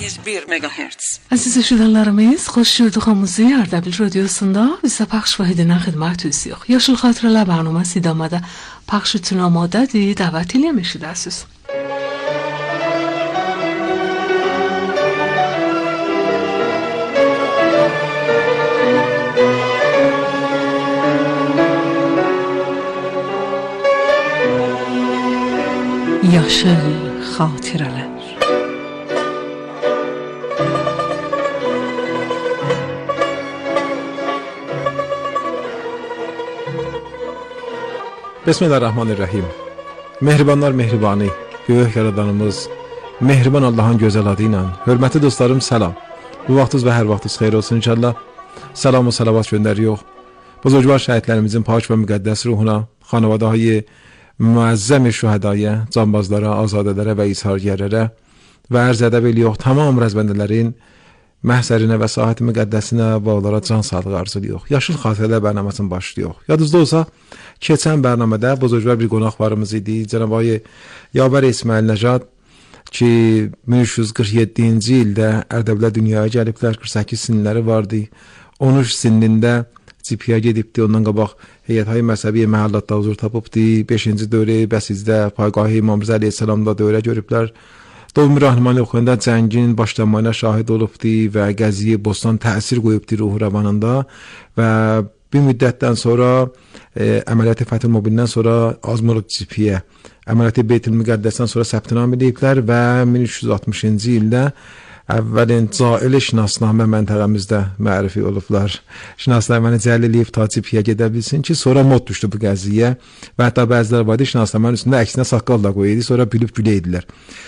MHz. Aziz şüdalarımız, xoş gördük hamınızı Ardabil Radiyosunda bizə paxş vahidinə xidmət edirik. Yaşıl xatirələr bərnaməsi idamada paxş üçün amadədir, dəvət eləmişsiniz. Yaşıl xatirələr. Bismillahirrahmanirrahim. Mehribanlar mehribanı, böyük yaradanımız, mehriban Allah'ın gözəl adı ilə. Hörmətli dostlarım, salam. Bu vaxtınız və hər vaxtınız xeyir olsun inşallah. Salam və salavat göndəririk. Buzurgvar şəhidlərimizin pak və müqəddəs ruhuna, xanavadahay müəzzəm şühədaya, canbazlara, azadələrə və izhargərlərə və ərz ədəb edirik. Tamam rəzbəndələrin məhsərinə və sahət müqəddəsinə və onlara can sağlığı arzulayıq. Yaşıl xatirələr bərnaməsini başlayıq. Yadınızda olsa, keçən bərnamədə buzurgvar bir qonaqlarımız idi. Cənab-ı Yavər İsmail Nəcad ki 1347-ci ildə Ərdəbilə dünyaya gəliblər, 48 sinləri vardı. 13 sinlində Cipiyə gedibdi, ondan qabaq heyət-i məzhəbi məhəllatda huzur tapıbdı. 5-ci dövrə Bəsizdə Payqahı İmam Rəza əleyhissalamda dövrə görüblər. Dövmü Rahmanlı oxuyanda cəngin başlanmayına şahid olubdu və Qəziyə Bostan təsir qoyubdu ruhu rəvanında və bir müddətdən sonra əməliyyatı Fəthül Mübindən sonra Azmurud Cipiyə, əməliyyatı Beytül Müqəddəsdən sonra səbtinam ediblər və 1360-cı ildə əvvəlin Cail şinasnamə məntəqəmizdə mərifə olublar. Şinasnaməni cəl eləyib ta Cipiyə gedə bilsin ki, sonra mod düşdü bu qəziyə və hətta bəzilər vardı şinasnamənin üstündə əksinə saqqal da qoyuydu, sonra gülüb güləydilər.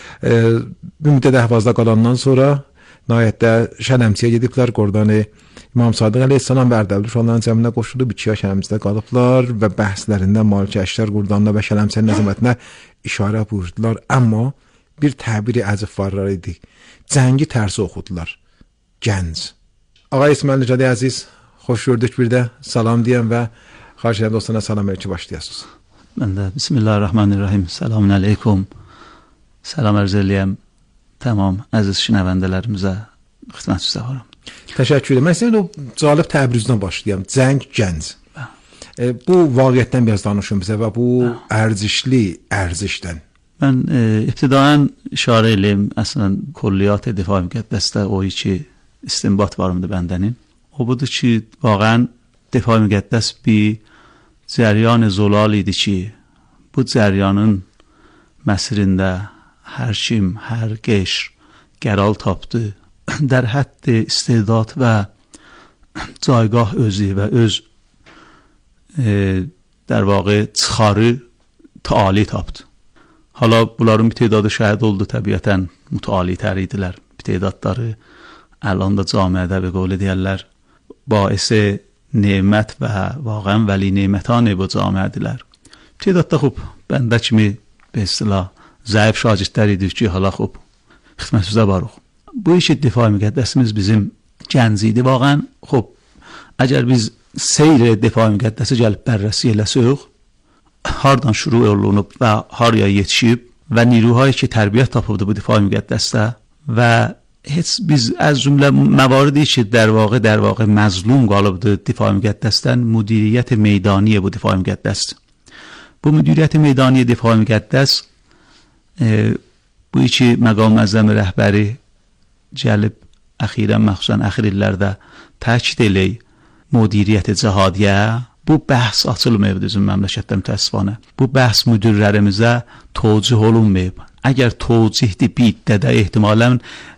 Bir müddət Əhvazda qalandan sonra nəhayətdə Şələmsiyə gediblər, oradan İmam Sadiq əleyhissalam və Ərdəbil uşaqlarının cəminə qoşulub 2 ay Şələmsidə qalıblar və bəhslərində Maliki Əşkər Qurdanına və Şələmsiyənin nəzəmətinə işarə buyurdular. Amma bir təbiri əcəb varlar idi. Cəngi tərsi oxudular. Gənc. Ağa İsmail Nəcadi əziz, xoş gördük bir də. Salam deyəm və xahiş edirəm dostlarına salam verib ki, başlayasınız. Mən də Bismillahirrahmanirrahim. Selamun aleykum. Salam ərz eləyəm. Tamam, əziz şinəvəndələrimizə xidmət üzrə varam. Təşəkkür edirəm. Mən sizin o calib təbrizdən başlayam. Cəng, gənc. Bu vaqiyyətdən biraz danışın bizə və bu ərzişli ərzişdən. Mən ibtidaən işarə eləyim, əslən, Kulliyat-ı Difai Müqəddəsdə o iki istinbat varımdı bəndənin. O budur ki, vaqən Difai Müqəddəs bir cəryan zolal idi ki, bu cəryanın məsirində hər kim, hər qeşr qəral tapdı. در حد استعداد و جایگاه özü و öz در واقع çıxarı təali tapdı. Hala bunların bir tedadı şəhid oldu, təbiətən mütəali tər idilər. Bir tedadları الان da camiədə və qovli deyərlər, baisi nemət və vaqən vəli nemətani bu camiədilər. Tedadda xub, bəndə kimi به اصطلاح zəif şagirdlər idik ki, hala xub, xidmət üzrə barıq. Bu işi Difai Müqəddəsimiz bizim gənc idi vaqən. Xub, əgər biz seyr Difai Müqəddəsi gəlib bərrəsi eləsək, hardan şuru olunub və haraya yetişib və niruhayı ki tərbiyyət tapıbdı bu Difai Müqəddəsdə və heç biz az cümlə məvaridi ki در واقع məzlum qalıbdı Difai Müqəddəsdən müdiriyyət meydaniyə bu Difai Müqəddəsdir. Bu müdiriyyət meydaniyə Difai Müqəddəs bu iki məqam əzzəm rəhbəri gəlib əxirən məxsusən əxir illərdə təkid eləyib müdiriyyət cihadiyə. Bu bəhs açılmayıb bizim məmləkətdə mütəəssifanə. Bu bəhs müdirlərimizə tövcih olunmayıb. Əgər tövcihdi biddədə ehtimalən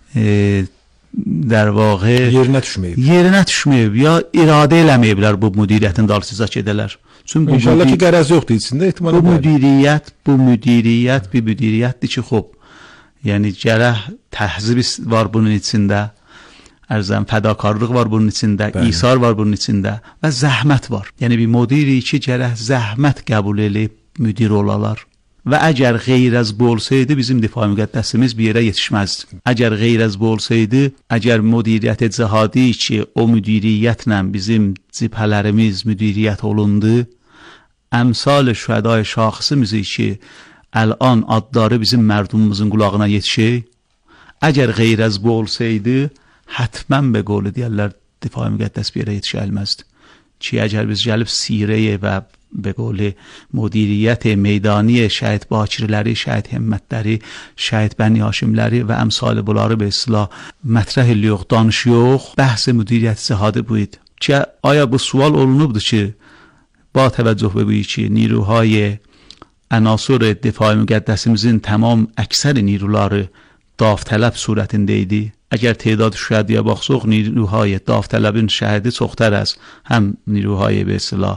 در واقع yerinə düşməyib ya iradə eləməyiblər bu müdiriyyətin dalsıza gedələr. Çünki İnşallah ki qərəz yoxdur içində ehtimal bu müdiriyyət bir müdiriyyətdir ki, xop, yəni gərək təhzib var bunun içində, ərzəm fədakarlıq var bunun içində, isar var bunun içində və zəhmət var. Yəni bir müdiri ki gərək zəhmət qəbul edib müdir olalar. Və əgər qeyr az bu olsaydı bizim Difai Müqəddəsimiz bir yerə yetişməzdi. Əgər qeyr az bu olsaydı, əgər müdiriyyət cihadi ki o müdiriyyətlə bizim cibhələrimiz müdiriyyət olundu, əmsal şühədai şaxsımızı ki الان adları bizim mərdumumuzun qulağına yetişir. Əgər qeyr az bu olsaydı, həttəmən be qolu deyərlər Difai Müqəddəs bir yere yetişəlməzdi. Ki əgər biz gəlib sirəyə və به قول مدیریت میدانی شهید باکرləri, şəhid himmətləri, şəhid Bəni Haşimləri və əmsalı bunları به اصطلاح مطرح edirik, danışıyoruz. Bəhs müdiriyyət istihadə bu idi. Ki آیا bu sual olunubdu ki با توجه به bu ki نیروهای عناصر دفاع müqəddəsimizin tamam əksər نیروları داوطلب surətində idi. اگر تعداد شهدیه baxsaq نیروهای داوطلبین شهیدی çoxtər از هم نیروهای به اصطلاح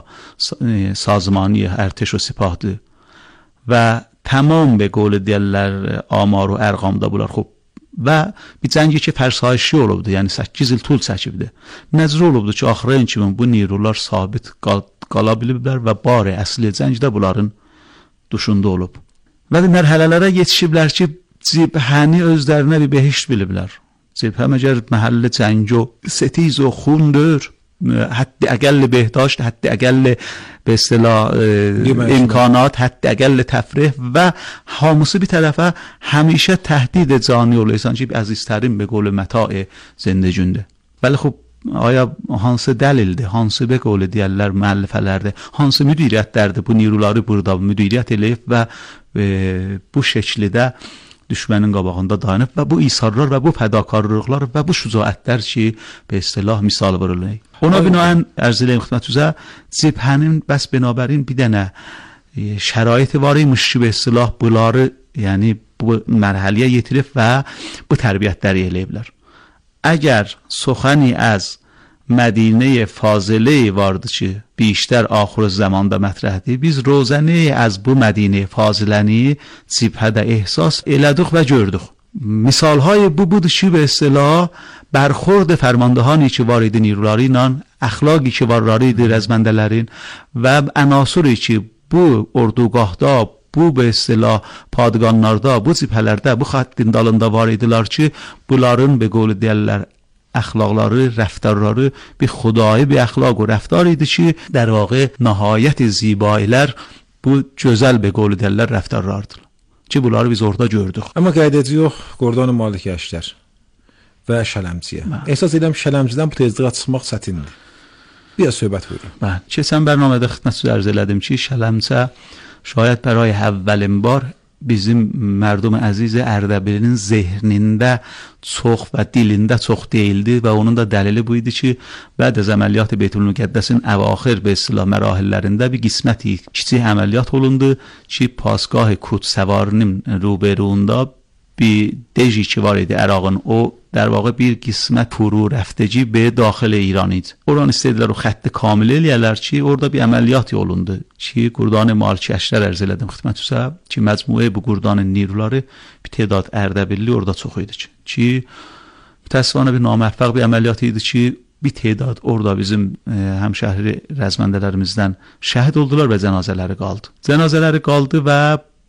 سازمانی ارتش و سپاهdır و tamam به قول deyirlər آمار و ارقامda bunlar خوب و bir cəngi ki fərsayişi olubdu, yəni 8 il tul çəkibdi. Nəzər olubdu ki axırın kimi bu نیروlar sabit qala biliblər və bari əsli cəngdə bunların duşunda olub. Və mərhələlərə yetişiblər ki cibhəni özlərinə bir behişt biliblər. جبهه مجرد محل جنگ و ستیز و خون دور، حد اقل بهداشت، حد اقل به اصطلاح امکانات، حد اقل تفریح و حاموسی bir tərəfə همیشه تهدید جانی oluyorsan ki əzizlərim به قول متاع زندگیونده. ولی خب آیا hansı dəlildir, hansı به قول deyirlər müəllifələrdə, hansı müdiriyyətlərdir bu نیروları burada müdiriyyət eləyib və bu şəkildə düşmənin qabağında dayanıb və bu isarlar və bu fədakarlıqlar və bu şücaətlər ki, به اصطلاح misal verilir. Ona binaən ərz eləyim xidmətinizə, cibhənin bəs binabərin bir dənə şəraiti var imiş ki, به اصطلاح bunları, yəni bu mərhələyə yetirib və bu tərbiyyətləri eləyiblər. Əgər سخنی از مدینه فاضله vardı ki, بیشتر آخر zamanda mətrəhdir. Biz روزنه از bu مدینه فاضلəni cibhədə ehsas elədik və gördük. Misalهای bu budur ki, به اصطلاح برخورد فرماندهانی که وارد نیروları ilə, əxlaqi ki varları rəzməndələrin və عناصری ki bu ordugahda, bu به اصطلاح padğanlarda, bu cibhələrdə, bu xəttin dalında var idilər ki, bunların به قول deyirlər اخلاقları، رفتارları bir xudai bir əxlaq و رفتار idi ki, در واقع nəhayət zibailər bu gözəl به قول deyirlər rəftarlardır. Ki bunları biz orada gördük. Amma qayıdacağıq yox, Qordan Malikəşlər və Şələmçiyə. Əsas edirəm Şələmcidən bu tezliyə çıxmaq çətindir. Bir söhbət buyurun. Bəli. Keçən bərnamədə xidmətinizə arz elədim ki, Şələmçə şayət برای اولین بار bizim mərdum əziz Ərdəbilin zehnində çox və dilində çox deyildi və onun da dəlili bu idi ki, bəd az əməliyyat Beytül Müqəddəsin əvaxir به اصطلاح mərahillərində bir qisməti kiçik əməliyyat olundu ki, pasgah Kudsəvarinin روبروunda bir deji ki var idi Ərağın, o در واقع bir qismət فرو رفتگی به داخل ایران idi. Oradan istədilər o xətti kamil eləyərlər ki, orada bir əməliyyat olundu ki, Qordan Malikəşlər ərz elədim xidmətinizə ki, məcmuə bu Qordanın نیروları bir tədad Ərdəbilli orada çox idi ki, mütəəssifانه bir naməvfəq bir əməliyyat idi ki, bir tədad orada bizim həmşəhri rəzməndələrimizdən şəhid oldular və cənazələri qaldı. Cənazələri qaldı və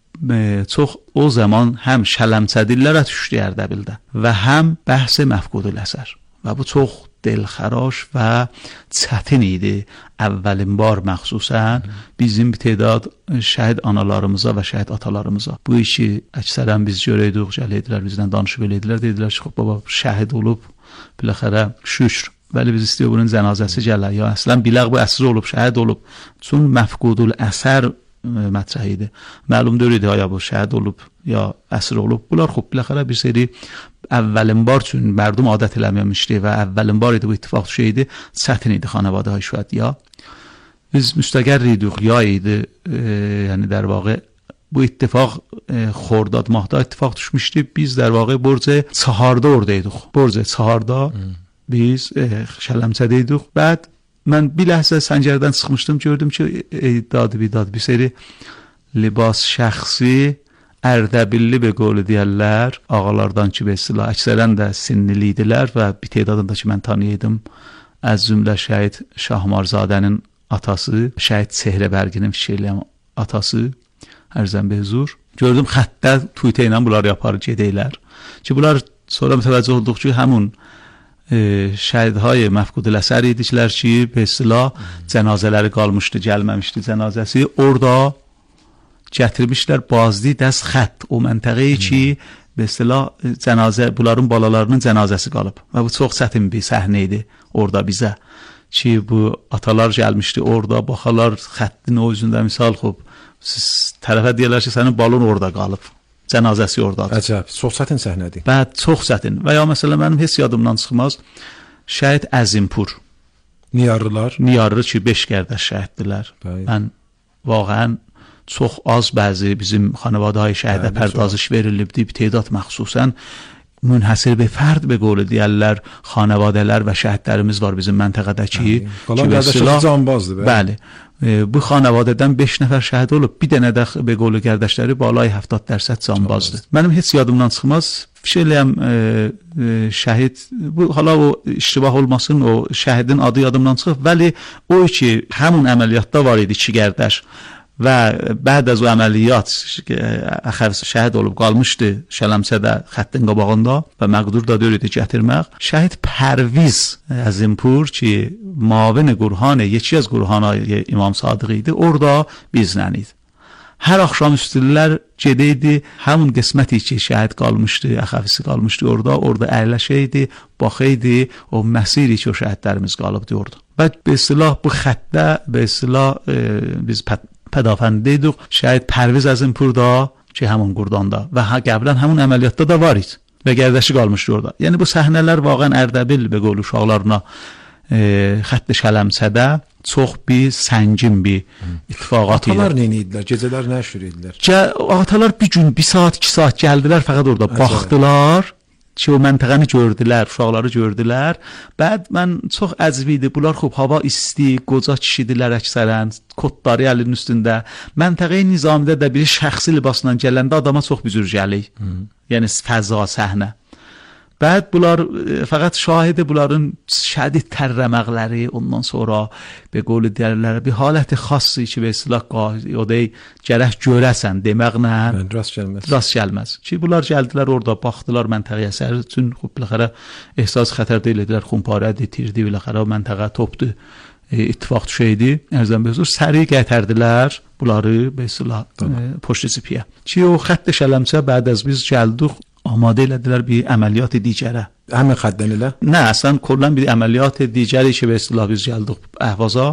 çox o zaman həm Şələmçədillərə düşdü Ərdəbildə və həm bəhs məfqudul əsər və bu çox دلخراش و çətin idi. Əvvəlin bar məxsusən bizim bir tədad şəhid analarımıza və şəhid atalarımıza bu işi əksərən biz görəydik, gələdilər bizdən danışıb elədilər, dedilər ki, baba şəhid olub, biləxərə şükr. Bəli biz istəyir bunun cənazəsi gələ ya əslən biləq bu əsr olub, şəhid olub. Çün məfqudul əsər مطرح idi. Məlum deyildi ya bu şəhid olub ya əsir olub. Bunlar xub biləxərə bir seri əvvəlin bar üçün mərdum adət eləməmişdi və əvvəlin bar idi bu ittifaq düşəydi. Çətin idi xanəvadə şəhid ya. Biz müstəqər idik ya idi. Yəni در واقع bu ittifaq Xordad mahda ittifaq düşmüşdü. Biz در واقع Borca Çaharda oradaydık. Borca Çaharda biz Şələmçədə idik. Bəd mən bir ləhzə səncərdən çıxmışdım, gördüm ki, iddiadı bir seri libas şəxsi Ərdəbilli be qolu deyərlər, ağalardan ki, besilə, əksərən də sinlili idilər və bir tədadında ki, mən tanıyaydım, az cümlə şəhid Şahmarzadənin atası, şəhid Sehrəbərginin fikirləyəm atası, ərzən behzur. Gördüm xəttdə Twitter ilə bunları yapar gedəylər. Ki, bunlar sonra mütəvəccüh olduq ki, həmun şəhidهای məfqudul əsər idiklər ki, به اصطلاح cənazələri qalmışdı, gəlməmişdi cənazəsi. Orada gətirmişlər bazdi dəst xətt o məntəqəyi ki, به اصطلاح cənazə, bunların balalarının cənazəsi qalıb və bu çox çətin bir səhnə idi orada bizə. Ki bu atalar gəlmişdi orada, baxalar xəttin o üzündə misal xub, siz tərəfə deyirlər ki, sənin balon orada qalıb, cənazəsi oradadır. Əcəb, çox çətin səhnədir. Bəli, çox çətin. Və ya məsələn mənim heç yadımdan çıxmaz, şəhid Əzimpur. Niyarlı ki 5 qardaş şəhiddirlər. Mən vaqəən çox az bəzi bizim xanavadahay şəhidə pərdazış verilibdi, bir tedad məxsusən münhəsir bir fərd be qolu deyərlər, xanavadələr və şəhidlərimiz var bizim məntəqədəki. Qalan qardaşlar canbazdır. Bəli. Bu xanavadədən 5 nəfər şəhid olub, bir dənə də be qolu qardaşları balay 70% canbazdır. Mənim heç yadımdan çıxmaz. Fikir eləyəm şəhid, bu hala o iştibah olmasın, o şəhidin adı yadımdan çıxıb, vəli o ki həmin əməliyyatda var idi 2 qardaş. Və bəd az o əməliyyat şəhid olub qalmışdı Şələmsədə xəttin qabağında və məqdur da deyirdi gətirmək. Şəhid Pərviz Əzimpur ki mavin Qur'an, yeki az Qur'ana İmam Sadiq idi, orada bizlə idi. Hər axşam üstülər gedəydi, həmin qisməti ki şəhid qalmışdı, əxəfisi qalmışdı orada əyləşəydi, baxaydı, o məsiri ki o şəhidlərimiz qalıbdı orada. Və be istilah bu xəttdə, be istilah biz pədafəndəydik, şəhid Pərviz Əzimpurda ki həmin Qurdanda və qəblən həmin əməliyyatda da var idi və qardaşı qalmışdı orada. Yəni bu səhnələr vaqən Ərdəbil və qolu uşaqlarına xətt Şələmsədə çox bir səngin bir ittifaqat idi. Atalar nə idilər? Gecələr nə işlər idilər? Atalar bir gün 1 saat 2 saat gəldilər, fəqət orada baxdılar ki o məntəqəni gördülər, uşaqları gördülər. Bəd mən çox əcib idi. Bunlar xub hava isti, qoca kişidirlər əksərən, kotları əlinin üstündə. Məntəqəyə Nizamidə də biri şəxsi libasla gələndə adama çox büzür gəlir. Yəni fəza, səhnə. Bəd bunlar fəqət şahidi bunların şədid tərrəməqləri, ondan sonra be qolu deyərlər, bir haləti xassi ki və istilah o dey gərək görəsən deməklə rast gəlməz. Ki bunlar gəldilər orada, baxdılar məntəqəyə sər üçün biləxərə ehsas xətər deyildilər, xumparədi, tirdi biləxərə məntəqə topdu, ittifaq düşəydi, ərzən bezur, səri qətərdilər bunları be istilah poşti zipiyə. Ki o xətt Şələmsə bəd az biz gəldik, آماده elədilər bir əməliyyat digərə. Həmin xəttdən elə? Nə, əslən kollan bir əməliyyat digəri ki, və istilah biz gəldik Əhvaza,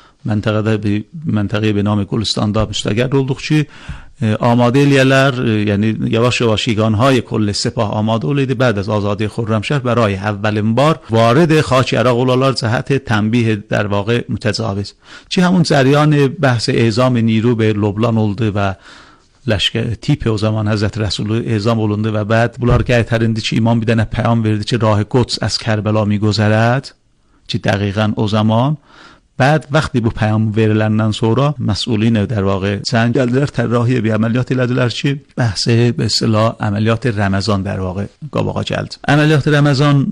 məntəqəyə bir nami Gülistanda müstəqər olduq ki, آماده eləyələr, yəni yavaş-yavaş یگانهای کل سپاه آماده oluydu بعد از آزادی خرمشهر برای اولین بار وارد خاک عراق olalar جهت تنبیه در واقع متجاوز. چی همون جریان بحث اعزام نیرو به لبنان oldu və لشکر تیپ o zaman Həzrət Rəsulu ezam olundu və bəd bunlar qaytarındı ki imam bir dənə peyam verdi ki rah Quds از کربلا میگذرد ki dəqiqən o zaman بعد وقتی bu peyam veriləndən sonra məsulin در واقع جنگ gəldilər tərrahiyə bir əməliyyat elədilər ki bəhs به اصطلاح əməliyyat Ramazan در واقع qabağa gəldi. əməliyyat Ramazan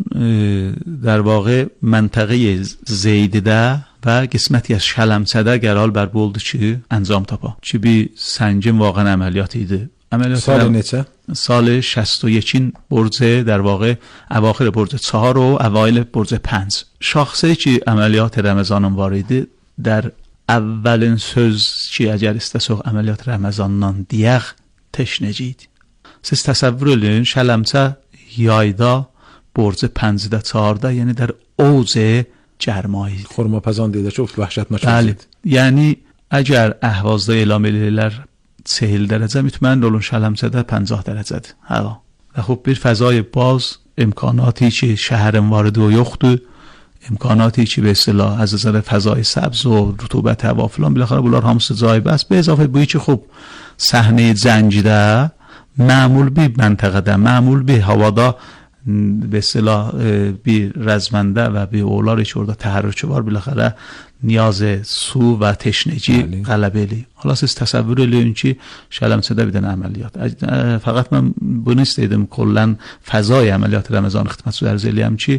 در واقع منطقه زیدdə və qisməti Şələmsədə qərar bərpa oldu ki, əncam tapa. Ki bir səngin vaqən əməliyyat idi. Salı neçə? Salı 61-in borcu در واقع اواخر borcu 4 و اوایل borcu 5. Şəxsi ki əməliyyat Ramazanın var idi. در اولین söz ki əgər istəsək əməliyyat Ramazandan deyək teşnəci idi. Siz təsəvvür edin Şələmsə yayda borcu 5-də 4-da, yəni در اوج گرمایی خرماپزان دیده çox vəhşətnak idi. Yəni əgər Əhvazda elan edirlər 40 dərəcə, mütməyin olun Şələmsədə 50 dərəcədir hava. Və xub bir fəzای باز امکاناتی که şəhərin vardı o yoxdur. امکاناتی که به اصطلاح از نظر فضای سبز و رطوبت هوا فلان بالاخره bunlar hamısı جای بس. به اضافه بویی که خب صحنه جنگیده معمول به منطقه معمول به havada به اصطلاح bir رزمنده و bir oğlar ki orada təharrükü var biləxərə نیاز su və teşnəci qələbəli. Hala siz təsəvvür eləyin ki Şələmsədə bir dənə əməliyyat. Fəqət mən bunu istəydim kollən fəzai əməliyyat Ramazan xidmət ərz eləyəm ki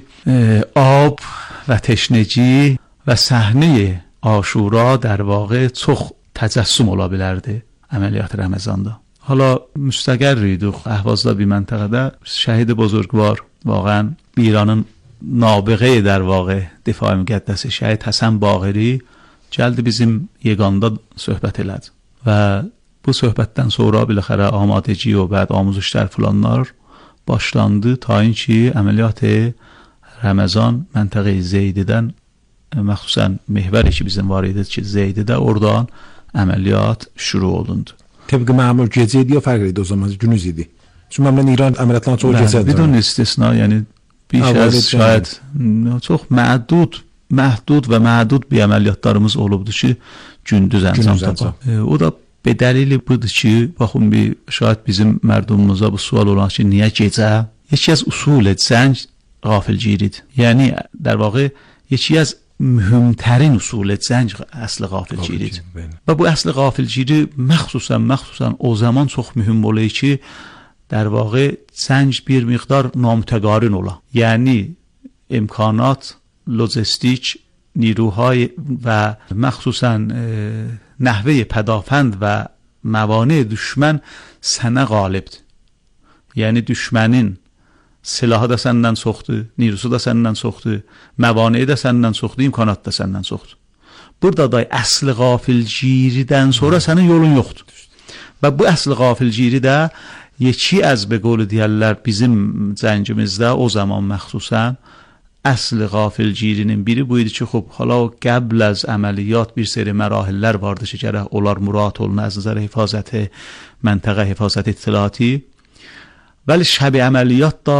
آب və teşnəci və səhnə Aşura در واقع çox təcəssüm ola bilərdi əməliyyat Ramazanda. حالا müstəqər idik Əhvazda bir məntəqədə şəhid buzurgvar واقعا ایرانın nabığı در واقع دفاع müqəddəsi şəhid Həsən Bağiri gəldi bizim yeganda söhbət elədi və bu söhbətdən sonra biləxərə amadəci və bəd amuzuşlar filanlar başlandı ta اینکه əməliyyat Ramazan məntəqə Zeydidən, məxsusən mehvəri ki bizim var idi ki Zeydidə, oradan əməliyyat şuru olundu. Təbii məmur gecə idi ya fərq idi o zaman, gündüz idi. Çünki mən İran əməliyyatlarına çox gecədir. Bidon istisna, yəni بیش از شاید çox məhdud və məhdud bir əməliyyatlarımız olubdu ki gündüz əncam tapar. O da به دلیل بود که بخون شاید bizim مردمımıza bu sual olan ki niye gecə? یکی از اصول زنج غافلگیریdir. یعنی در واقع یکی از مهمترین اصول زنج اصل غافلگیریdir. و bu اصل غافلگیری مخصوصا o zaman çox mühüm oluyor ki در واقع زنج bir miqdar نامتگارین ola. یعنی امکانات لوجستیک نیروهای و مخصوصا نحوه پدافند و موانع düşmən sənə qalibdir. Yəni düşmənin silahı da səndən çoxdur, nirusu da səndən çoxdur, məvani'i də səndən çoxdur, imkanat da səndən çoxdur. Burada da əsli qafilgiridən sonra sənin yolun yoxdur. Və bu əsli qafilgiri də yeki az be qolu deyərlər bizim cəngimizdə o zaman məxsusən اصل غافلگirinin biri bu idi ki, xub, hala qəbl az əməliyyat bir seri mərahillər vardı ki, gərək onlar murat olun az nəzər hifazəti, məntəqə hifazəti itilati. Vəli şəb əməliyyat da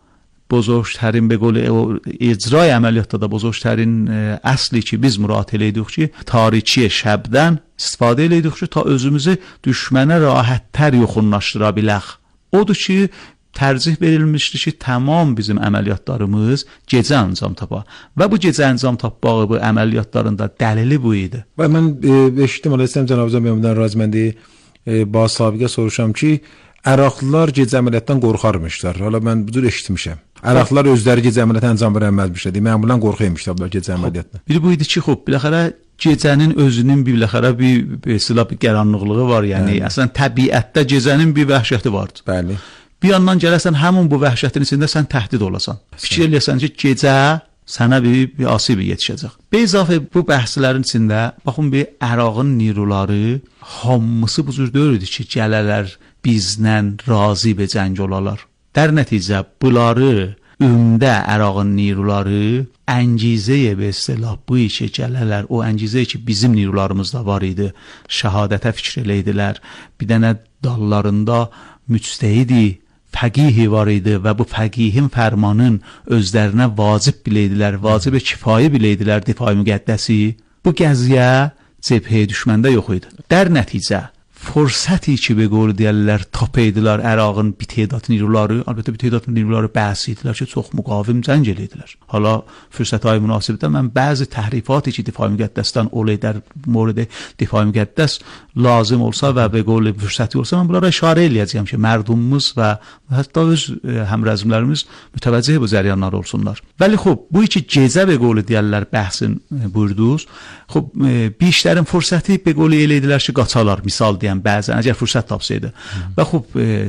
bozorgترین به قول اجرای əməliyyatda da bozorgترین əsli ki biz murat eləyidik ki, tariçi şəbdən istifadə eləyidik ki, ta özümüzü düşmənə rahatdır yoxunlaşdıra bilək. Odur ki, tercih verilmişdi ki tamam bizim əməliyyatlarımız gecə əncam tapa. Və bu gecə əncam tapmağı bu əməliyyatlarında dəlili bu idi. Və mən eşitdim, istəyirəm cənabınızdan məmnundan razıməndi. Ba sabiqə soruşam ki, Əraqlılar gecə əməliyyatdan qorxarmışlar. Hala mən bu cür eşitmişəm. Əraqlılar özləri gecə əməliyyatı əncam verəməzmişlər. Məmulən qorxuymışlar gecə əməliyyatından. Biri bu idi ki, xub, biləxərə gecənin özünün biləxərə bir qəranlıqlığı var. Yəni əslən təbiətdə gecənin bir vəhşəti vardır. Bəli. Bir yandan gələsən həmin bu vəhşətin içində sən təhdid olasan. Fikir eləyəsən ki, gecə sənə bir asibi yetişəcək. Be izafə bu bəhslərin içində baxın bir Əraqın niruları hamısı bu cür deyirdi ki, gələlər bizlə razı be cəng olalar. در nəticə bunları ümdə Əraqın niruları əngizəyə be istilah bu işə gələlər. O əngizə ki bizim nirularımızda var idi. Şəhadətə fikr eləydilər. Bir dənə dallarında müctəhidi fəqihi var idi və bu fəqihin fərmanın özlərinə vacib biləydilər, vacib-i kifayə biləydilər difai müqəddəsi. Bu qəziyə cəbhəyə düşməndə yox idi. در nəticə فرصتی که به قول دیالر تاپیدلار Əraqın bir تعداد نیروları, البته bir تعداد نیروları bəhsiydilər ki, çox müqavim cəng eləydilər. Hala fürsətهای münasibətdə mən bəzi təhrifati ki, difai müqəddəsdən olayı در مورد difai müqəddəs lazım olsa və به قول fürsəti olsa mən bunlara işarə eləyəcəyəm ki, mərdumumuz və hətta öz həmrəzmlərimiz mütəvəccih bu cəryanlar olsunlar. Vəli xub, bu iki gecə به قول دیالر bəhsin buyurdunuz. Xub, بیشترین fürsəti به قول eləydilər ki, qaçalar, misal deyəm bəzən əgər fürsət tapsaydı. Və xub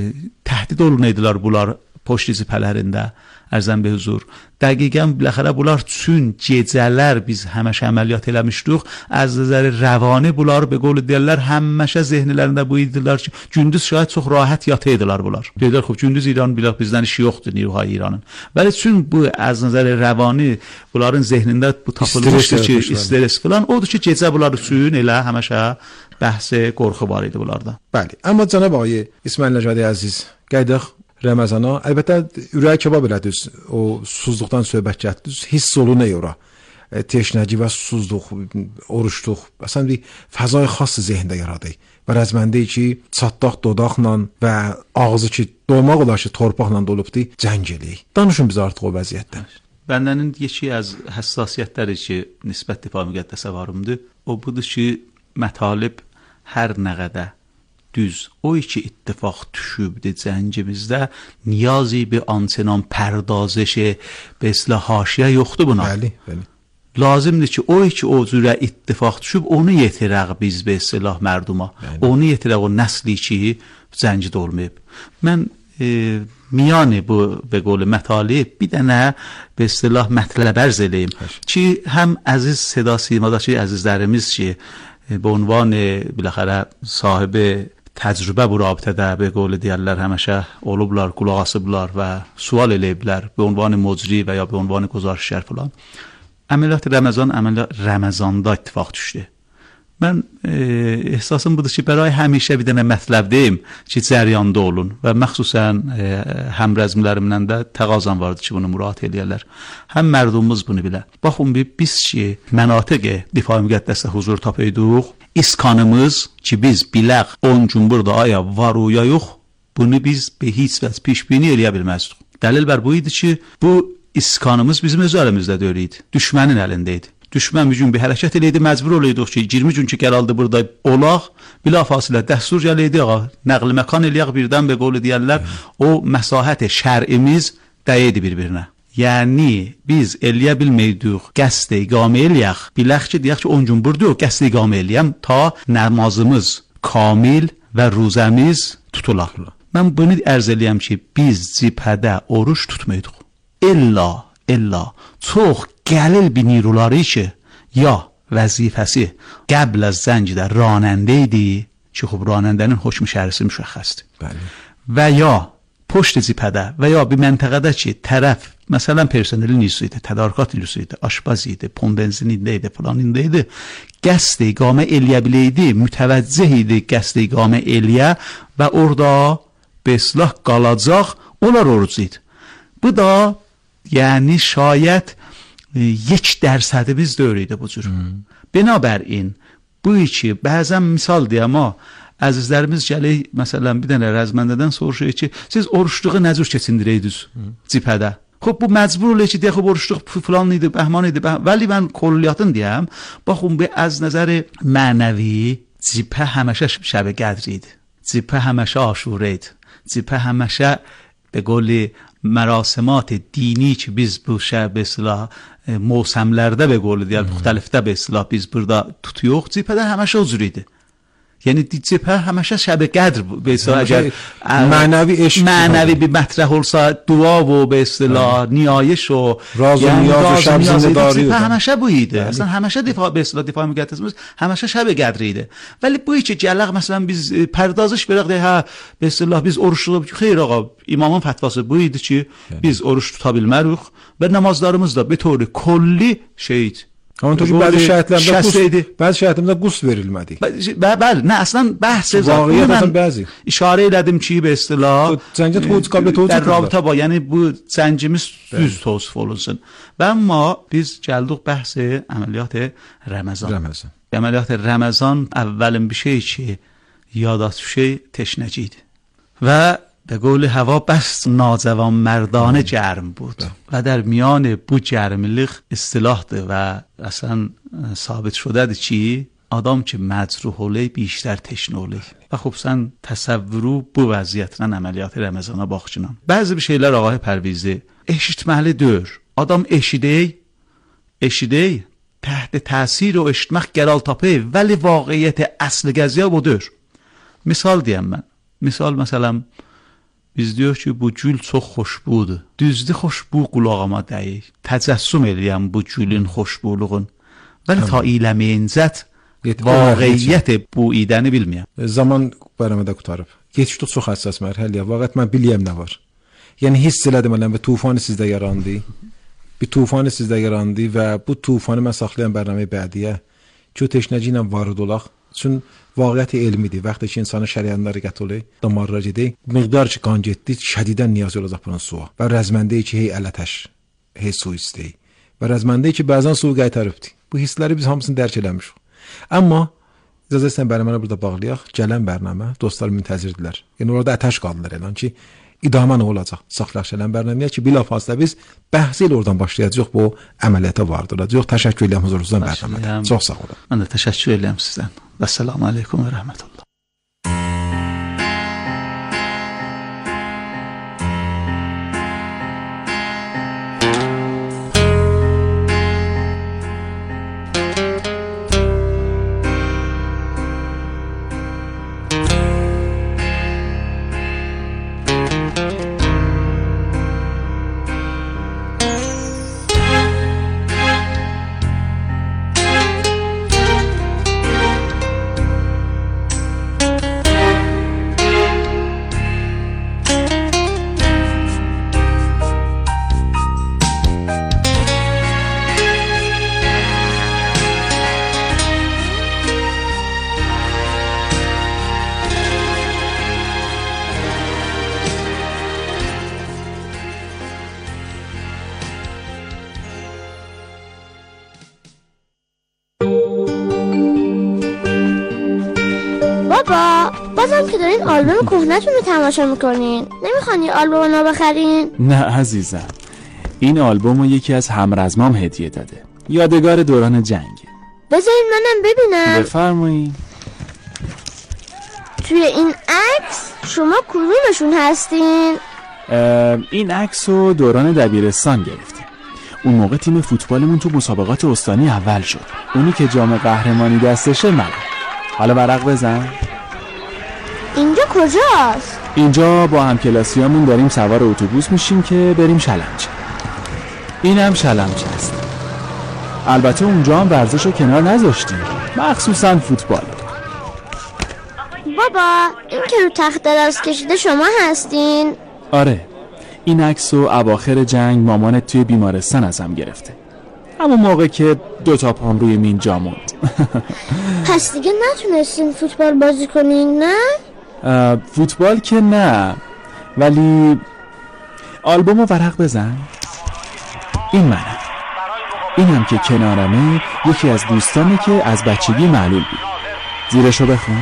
təhdid olunaydılar bunlar poçt cibhələrində ərzən be huzur. Dəqiqən biləxərə bunlar üçün gecələr biz həməşə əməliyyat eləmişdik. Az nəzər rəvani bunlar be qol deyirlər həməşə zehnilərində bu idilər ki, gündüz şayət çox rahat yataydılar bunlar. Deyirlər xub gündüz İran bilək bizdən işi yoxdur niruhay İranın. Bəli üçün bu az nəzər rəvani bunların zehnində bu tapılmışdı ki, stres falan odur ki, gecə bunlar üçün elə həməşə bəhs qorxu var idi bunlarda. Bəli. Amma cənab ağay İsmail Nəcadi əziz, qaydıq Ramazana, əlbəttə ürək kebab elədiniz. O susuzluqdan söhbət getdiniz. Hiss olunur ora. Teşnəci və susuzluq, oruçluq, əslən bir fəzay xas zehndə yaradı. Və rəzməndə ki, çatdaq dodaqla və ağzı ki, dolmaq olar ki, torpaqla dolubdu, cəng eləyik. Danışın biz artıq o vəziyyətdən. Bəndənin yeki az həssasiyyətləri ki, nisbət difai müqəddəsə varımdır. O budur ki, mətalib hər nə qədər düz o iki ittifaq düşübdü cəngimizdə niyazi bir ançenan pərdazəşə be islah haşiyə yoxdur buna. Bəli, bəli. Lazımdır ki o iki o cürə ittifaq düşüb onu yetirək biz be islah mərduma. Bəli. Onu yetirək o nəsli ki cəngdə olmayıb. Mən miyani bu به قول مطالب bir dənə به اصطلاح مطلب ارز eləyim ki həm əziz seda simadakı əzizlərimiz ki به عنوان بالاخره صاحب təcrübə bu rabitədə be qول deyirlər həmişə olublar, qulaq asıblar və sual eləyiblər be عنوان مجری və ya be عنوان گزارشگر falan. Əməliyyat Ramazanda ittifaq düşdü. Mən ehsasım budur ki, bəray həmişə bir dənə mətləbdəyim ki, cəriyanda olun və məxsusən həmrəzmlərimdən də təqazan vardı ki, bunu müraat eləyərlər. Həm mərdumumuz bunu bilə. Baxın, biz ki, mənatiq Difai Müqəddəsdə huzur tapıydıq, iskanımız ki, biz biləq 10 gün burada aya var o ya yox, bunu biz be heç vəz pişbini eləyə bilməzdik. Dəlil bər bu idi ki, bu iskanımız bizim öz əlimizdə deyildi, düşmənin əlində idi. Düşmən bir gün bir hərəkət eləydi, məcbur oluyduq ki, 20 gün ki gələldi burada olaq, bilafasilə dəstur gələydi, nəql məkan eləyək birdən be qolu deyərlər, o məsahət şər'imiz dəyəydi bir-birinə. Yəni, biz eləyə bilməydik, qəsd iqamə eləyək, bilək ki, deyək ki, 10 gün burada yox, qəsd iqamə eləyəm, ta namazımız kamil və ruzəmiz tutulaq. Mən bunu ərz eləyəm ki, biz cibhədə oruç tutmayduq. İlla çox gəlil bir niruları ki, ya vəzifəsi qəbl az zəngdə ranəndə idi ki, xub ranəndənin hökm şərisi müşəxxəsdir. Bəli. Və ya poşt cibhədə və ya bir məntəqədə ki, tərəf, məsələn, personeli nüsu idi, tədarükat nüsu idi, aşpaz idi, pon benzinində idi, falanında idi, qəsd iqamə eləyə biləydi, mütəvəccih idi qəsd iqamə eləyə və orada beslah qalacaq, onlar oruc idi. Bu da yəni şayət 1% dövrüydü bu cür. Binabərin, bu iki, bəzən misal deyəm o, əzizlərimiz gəlir, məsələn, bir dənə rəzməndədən soruşuyor ki, siz oruçluğu nə cür keçindirəydiniz cibhədə? Xub, bu məcbur olur ki, deyək, oruçluq falan idi, bəhman idi, vəli mən kolliyyatın deyəm, baxın, bu az nəzəri mənəvi, cibhə həməşə şəb qədr idi, cibhə həməşə aşurə idi, cibhə həməşə به قول مراسمات دینی که biz bu به اصطلاح موسمlərdə به قول deyər müxtəlifdə به اصطلاح biz burada tutuyox, cibhədə həmişə huzur idi. Yəni cibhə həmişə şəb qədr به اصطلاح əgər mənəvi bir mətrəh olsa, dua və به اصطلاح نیایش و راز و نیاز و شب زنده‌داری həmişə bu idi. Əslən həmişə به اصطلاح Difai Müqəddəsimiz həmişə şəb qədr idi. Vəli bu iki gələk məsələn biz pərdazış verək deyə hə به اصطلاح biz oruçluq xeyr ağa imamın fətvası bu idi ki biz oruç tuta bilmərik və namazlarımız da bir tövri kolli şeyid. Amma ki bəzi şəhətlərdə qus verilmədi. Bəli, nə əslən bəhs vaqiətən bəzi işarə elədim ki, be istilah zəncət xod qabla tozuf. در رابطه با یعنی bu zəncimiz düz tozuf olunsun. Və amma biz gəldik bəhs əməliyyat Ramazan. Əməliyyat Ramazan əvvəlin bir şey ki, yadat şey teşnəci idi. Və به قول هوا بس ناجوان مردانه گرم بود و در میان bu گرمlik اصطلاحdır و اصلا ثابت شده چی آدم که مجروح olayı بیشتر تشنه olayı و خب sən təsəvvürü bu vəziyyətlə əməliyyat Ramazana baxçınan. Bəzi bir şeylər ağay Pərvizi eşitməli deyir. Adam eşidey تحت تاثیر و eşitmək qəral tapır ولی واقعیت اصل qəziyə budur. Misal deyəm mən. Misal məsələn biz diyor ki bu gül çox xoşbudur. Düzdür xoşbu qulağıma dəyir. Təcəssüm eləyəm bu gülün xoşbuluğun. Vəli ta iləməyincət vaqiyyət bu idəni bilməyəm. Zaman bərəmədə qutarıb. Keçdik çox həssas mərhələyə. Vaqət mən biləyəm nə var. Yəni hiss elədim ələm və tufanı sizdə yarandı. Bir tufanı sizdə yarandı və bu tufanı mən saxlayan bərnaməyə bədiyə ki o teşnəci ilə varid olaq. Çün vaqiyyət elmidir. Vaxtı ki insanın şəriətləri qətoli damarlar gedir. Miqdar ki qan getdi, şədidən niyaz olacaq bunun suya. Və rəzməndə ki hey ələtəş, hey su istəyi. Və rəzməndə ki bəzən su qaytarıbdı. Bu hissləri biz hamısını dərk eləmişik. Amma icazə istəyən bərnaməni burada bağlayaq. Gələn bərnamə dostlar müntəzirdirlər. Yəni orada ətəş qaldılar elan ki idamə nə olacaq? Saxlaşılan bərnaməyə ki bilafasitə biz bəhs ilə oradan başlayacağıq bu əməliyyata vardıracağıq. Təşəkkür edirəm huzurunuzdan bərnamədə. Çox sağ olun. Mən də təşəkkür edirəm sizdən. Və selamun aleyküm və rəhmətullah. بابا بازم که دارین آلبوم کهنه‌تون رو تماشا میکنین، نمیخوان یه آلبوم رو بخرین؟ نه عزیزم، این آلبوم رو یکی از همرزمام هدیه داده، یادگار دوران جنگ. بذارین منم ببینم. بفرمایید. توی این عکس شما کدومشون هستین؟ این عکس رو دوران دبیرستان گرفتیم. اون موقع تیم فوتبالمون تو مسابقات استانی اول شد. اونی که جام قهرمانی دستشه من. حالا ورق بزن. اینجا کجاست؟ اینجا با همکلاسیامون داریم سوار اتوبوس میشیم که بریم شلمچه. اینم شلمچه است. البته اونجا هم ورزش رو کنار نذاشتیم، مخصوصا فوتبال. بابا این که رو تخت دراز کشیده شما هستین؟ آره، این عکس رو اواخر جنگ مامانت توی بیمارستان ازم گرفته، همون موقع که 2 پام روی مین جا موند. پس دیگه نتونستین فوتبال بازی کنین نه؟ فوتبال که نه، ولی آلبومو ورق بزن. این منم. اینم که کنارمه یکی از دوستانه که از بچگی معلول بود. زیرشو بخون.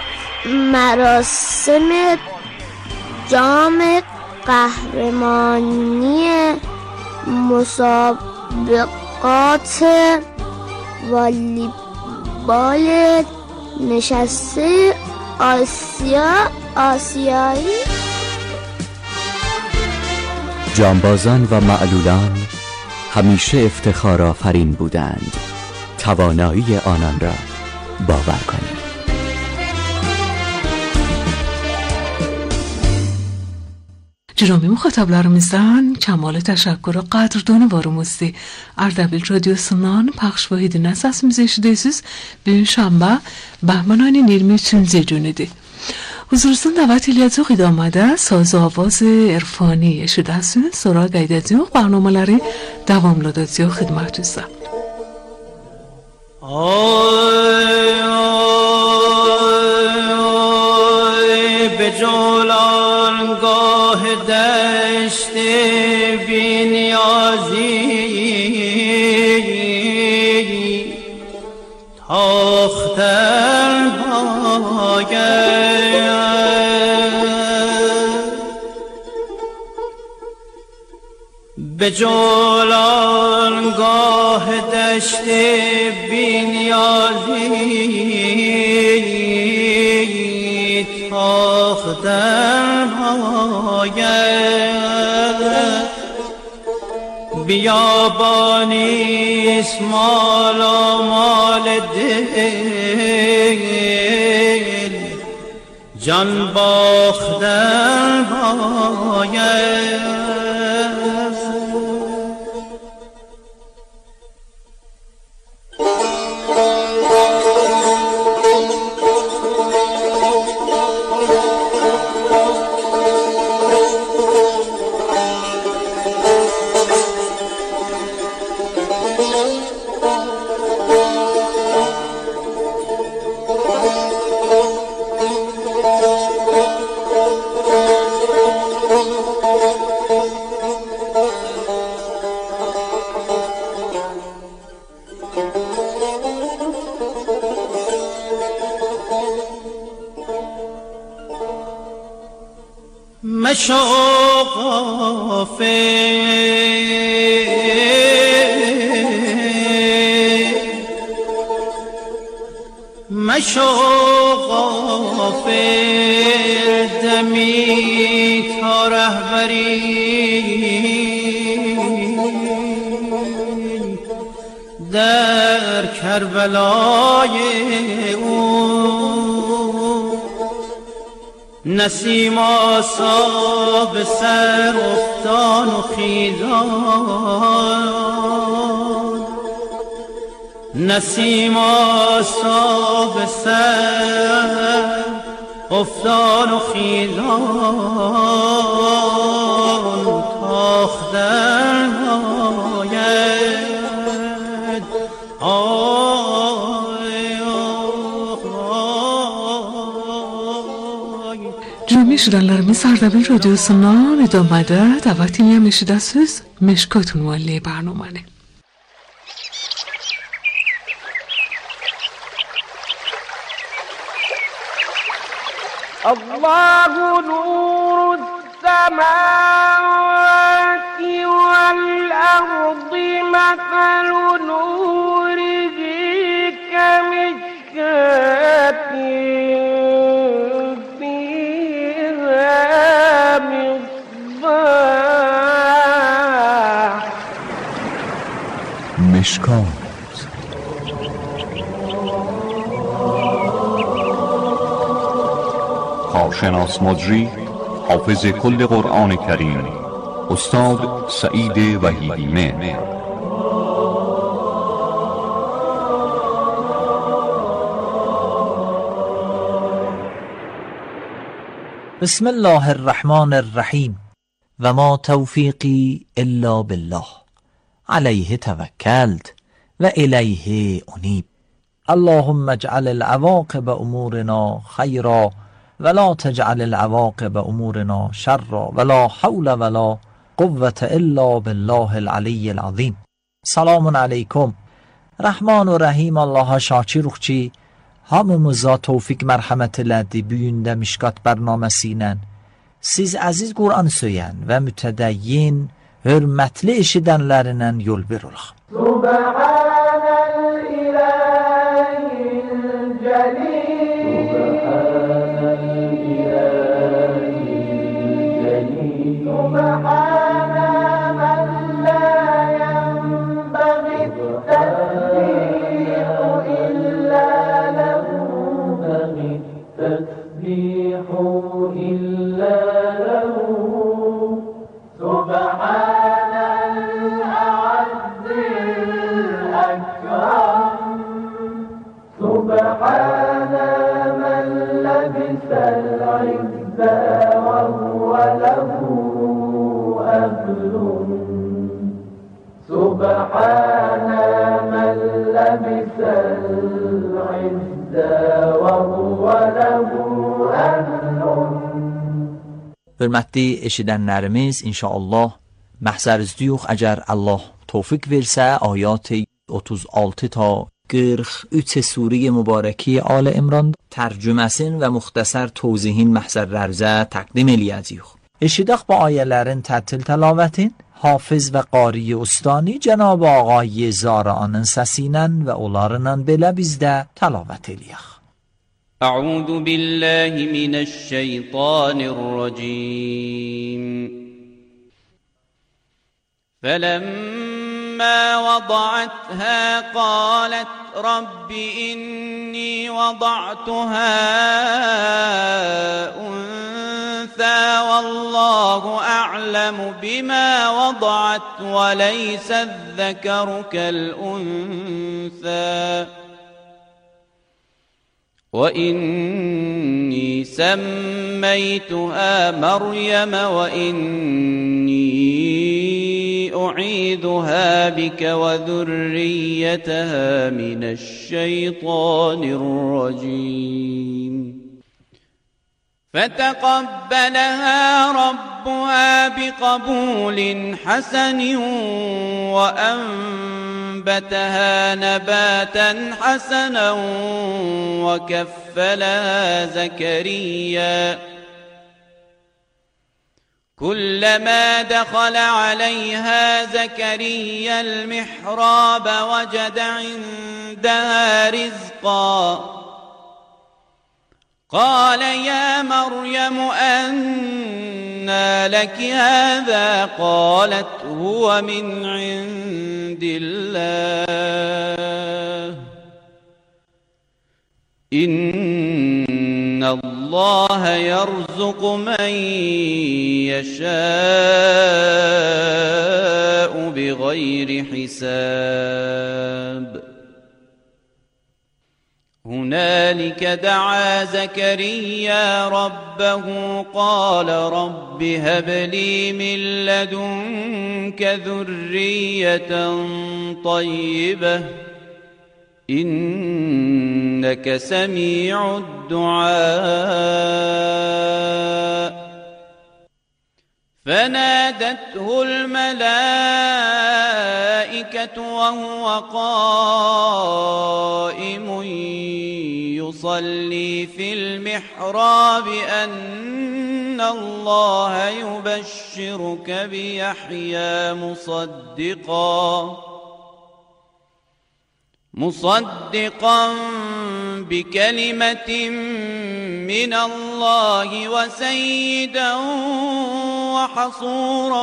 مراسم جام قهرمانی مسابقات والیبال نشسته آسیایی. جانبازان و معلولان همیشه افتخار آفرین بودند. توانایی آنان را باور کنید. جنابی مخاطبlarımızdan Kemal teşekkür ve qadrdonu varımızdı. Ardabil Radyosu'ndan pəxş və hidinə səsimizi eşidəsiniz. Bugün şənbə bəhman ayının 23-cü günüdür. Huzurunuzdan dəvət edəcək idamada saz avaz irfani eşidəsiniz. Sonra qeyd edəcək برنامه‌ləri davamlı edəcək xidmətinizdə. به جولانگاه دشت بی نیازی تاختن به جولانگاه دشت بی نیازی تاختن بیابانیست مال و مال دل جان باختن مشو غافل دمی تا رهبری در کربلای او نسیم آسا به سر افتان و خیزان نسیم آسا به سر افتان و خیزان تاختن آید Cümle eşidenlerimiz Ardabil Radyosu'ndan idamada davetini eşidəsiniz Meşkat ünvanlı برنامه. الله نور السماوات والأرض مثل نوره كمشكاة فيها مصباح مشکات کارشناس مجری حافظ کل قرآن کریم استاد سعید وحیدی مهر. بسم الله الرحمن الرحیم و ما توفیقی الا بالله علیه توکلت و الیه انیب. اللهم اجعل العواقب امورنا خیرا ولا تجعل العواقب امورنا شرا ولا حول ولا قوة الا بالله العلی العظیم. Salomun aleykum. Rahman və Rəhim Allaha şakir ki, hamımıza tevfik mərhəmət elədi bu gündə Mişkat bərnaməsi ilə. Siz əziz Qur'an söyən və mütədəyyin, hörmətli eşidənlərindən yol bir olaq. Subhanəl ilahil cəlil, Subhanə mən la yenbəğit təsbihu illə ləhu, təsbihu illə ləhu, Subhanəl əzzil əkram, Subhanə mən ləbisəl izzə və huvə ləhu أهل سبحان من لبس العز وهو له أهل. Hörmətli eşidənlərimiz, inşallah məxsərizdiyuq əgər Allah tevfik versə ayat 36 ta 43 sure mübarəki Al İmran tərcüməsin və müxtəsər tövzihin məxsərlərizə təqdim eləyəcəyik. Eşidək bu ayələrin tətil təlavetin Hafiz və Qari Ustani Cənab Ağay Zara'nın səsinə və onlarla belə bizdə təlavət eləyək. أعوذ بالله من الشيطان الرجيم. فلما وضعتها قالت رب إني وضعتها أنثى والله أعلم بما وضعت وليس الذكر كالأنثى وإني سميتها مريم وإني أعيذها بك وذريتها من الشيطان الرجيم. فتقبلها ربها بقبول حسن وأنبتها نباتا حسنا وكفلها زكريا كلما دخل عليها زكريا المحراب وجد عندها رزقا قال يا مريم أنى لك هذا قالت هو من عند الله إن الله يرزق من يشاء بغير حساب. هنالك دعا زكريا ربه قال رب هب لي من لدنك ذرية طيبة إنك سميع الدعاء. فنادته الملائكة الملائكة وهو قائم يصلي في المحراب أن الله يبشرك بيحيى مصدقا بكلمة من الله وسيدا وحصورا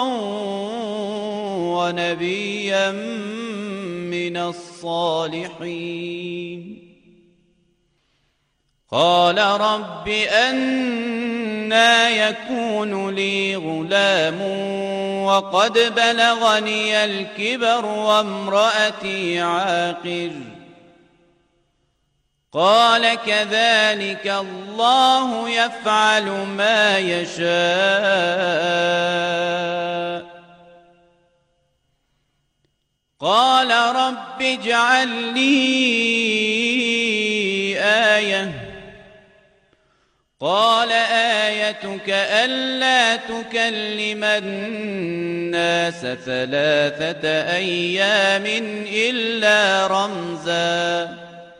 ونبيا من الصالحين قال رب أنى يكون لي غلام وقد بلغني الكبر وامرأتي عاقر قال كذلك الله يفعل ما يشاء قال رب اجعل لي آية قال آيتك ألا تكلم الناس 3 أيام إلا رمزا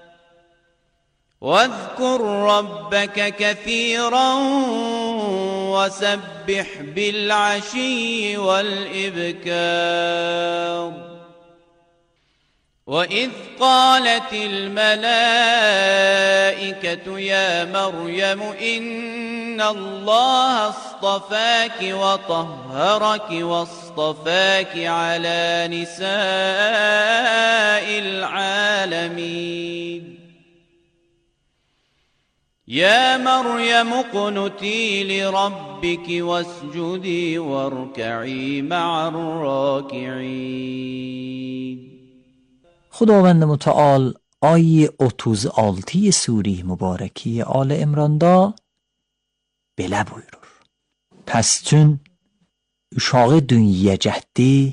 واذكر ربك كثيرا وسبح بالعشي والإبكار وإذ قالت الملائكة يا مريم إن الله اصطفاك وطهرك واصطفاك على نساء العالمين يا مريم اقنتي لربك واسجدي واركعي مع الراكعين. خداوند متعال آیه 36 سوره mübareki Ali İmran'da belə buyurur. Pəs uşağı dünyaya cəhdi,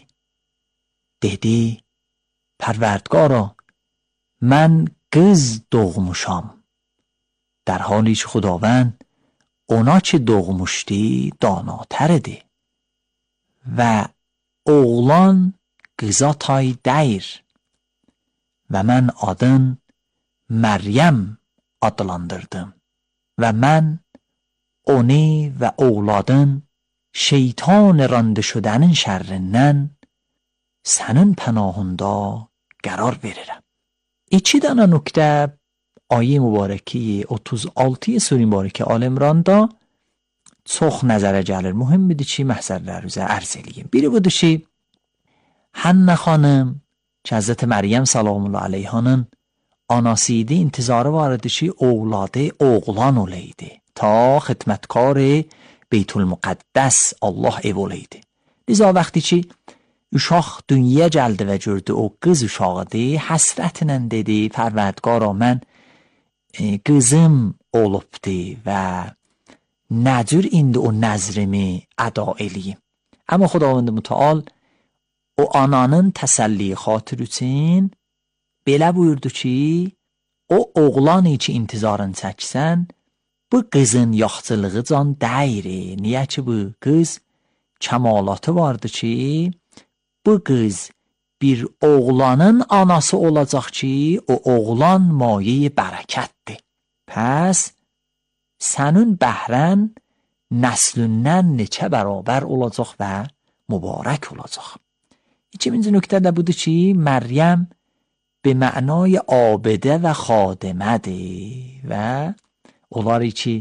dedi, Pərverdigara, mən qız doğmuşam. در حالی که خداوند اونا که doğmuşdi danatər idi və oğlan qıza tay dəyir və mən adın Məryəm adlandırdım və mən onu və oğladın şeytan randa şudənin şərrindən sənin pənahında qərar verirəm. 2 dənə nöqtə آیه مبارکی 36 سوره مبارکه آل عمرanda çox nəzərə gəlir. Mühümdür ki, məsələlərimizi ərz eləyim. Biri budur ki, Hannə xanım ki, Həzrət Məryəm salamullah aleyhanın anası idi, intizarı var idi ki, oğladı oğlan olaydı. Ta xidmətkar Beytülmüqəddəs Allah ev olaydı. Liza vəqti ki, uşaq dünyaya gəldi və gördü o qız uşağıdır, həsrətlə dedi, Pərverdigara, mən qızım olubdu və nəcür indi o nəzrimi əda eləyim. Amma Xudavand Mütəal o ananın təsəlli xatir üçün belə buyurdu ki, o oğlanı ki intizarın çəksən, bu qızın yaxçılığı can dəyir. Niyə ki bu qız kəmalatı vardı ki, bu qız bir oğlanın anası olacaq ki, o oğlan maye bərəkətdir. Pəs sənin bəhrən nəslündən neçə bərabər olacaq və mübarək olacaq. 2-ci nöqtə də budur ki, Məryəm به معنای عابده و خادمەdir və onları ki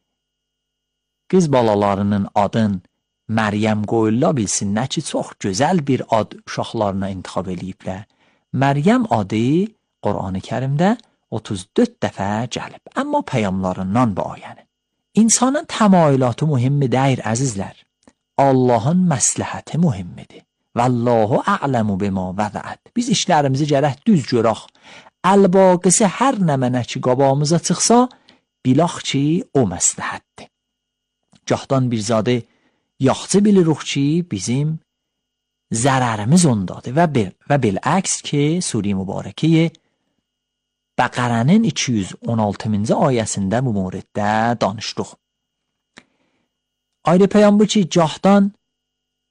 qız balalarının adın Məryəm qoyula bilsinlər ki, çox gözəl bir ad uşaqlarına intikhab eləyiblər. Məryəm adı Qur'an-ı Kərimdə 34 dəfə gəlib. Amma peyamlarından bu ayənin. İnsanın təmayülatı mühimmi deyir əzizlər. Allahın məsləhəti mühimmidir. Vallahu a'lamu bima vəzəət. Biz işlərimizi gərək düz görək. Əlbaqisi hər nə mənə ki qabağımıza çıxsa, bilaq ki o məsləhətdir. Gahdan bir zadı yaxçı bilirik ki bizim zərərimiz ondadır və biləks ki Sure Mübarəkeyə Bəqərənin 216-cı ayəsində bu moriddə danışdıq. Ayrı Peyğəmbər ki gahdan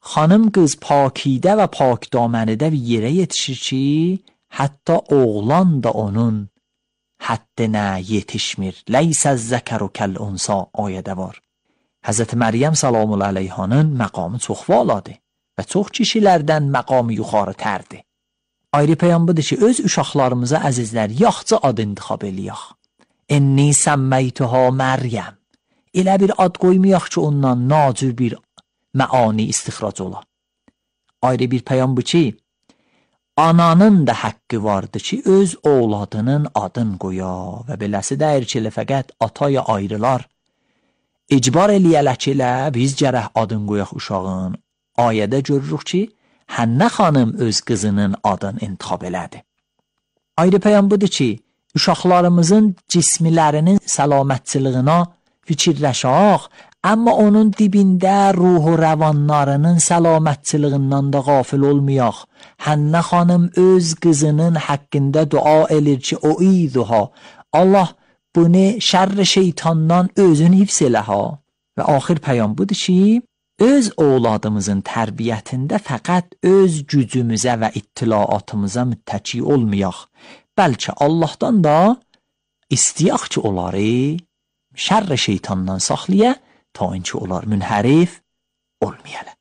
Xanım qız pakidə və pak damənidə bir yerə yetişir ki, hətta oğlan da onun həddinə yetişmir. Leysə zəkəru kəl-unsa ayədə var. Həzrəti Məryəm salamullahi əleyhanın məqamı çox valadır və çox kişilərdən məqamı yuxarıtərdir. Ayrı peyam budur ki, öz uşaqlarımıza əzizlər yaxşı ad intixab eləyək. İnni səmməytuha Məryəm. Elə bir ad qoymayaq ki, ondan nacür bir məani istixrac ola. Ayrı bir peyam bu ki, ananın da haqqı vardır ki, öz oğladının adını qoya və beləsi dəyir ki, fəqət ataya ayrılar. İcbar eləyələ ki, biz gərək adını qoyaq uşağın. Ayədə görürük ki, Hənnə xanım öz qızının adını intixab elədi. Ayrı peyam budur ki, uşaqlarımızın cismilərinin səlamətçiliyinə fikirləşək, amma onun dibində ruh və rəvanlarının səlamətçiliyindən də qafil olmayaq. Hənnə xanım öz qızının haqqında dua edir ki, o iduha, Allah bunu şərr şeytandan özünü hifz elə ha. Və axir peyam budur ki, öz oğladımızın tərbiyyətində fəqət öz gücümüzə və ittilaatımıza müttəki olmayaq. Bəlkə Allahdan da istəyək ki, onları şərr şeytandan saxlaya, ta inki onlar münhərif olmayələr.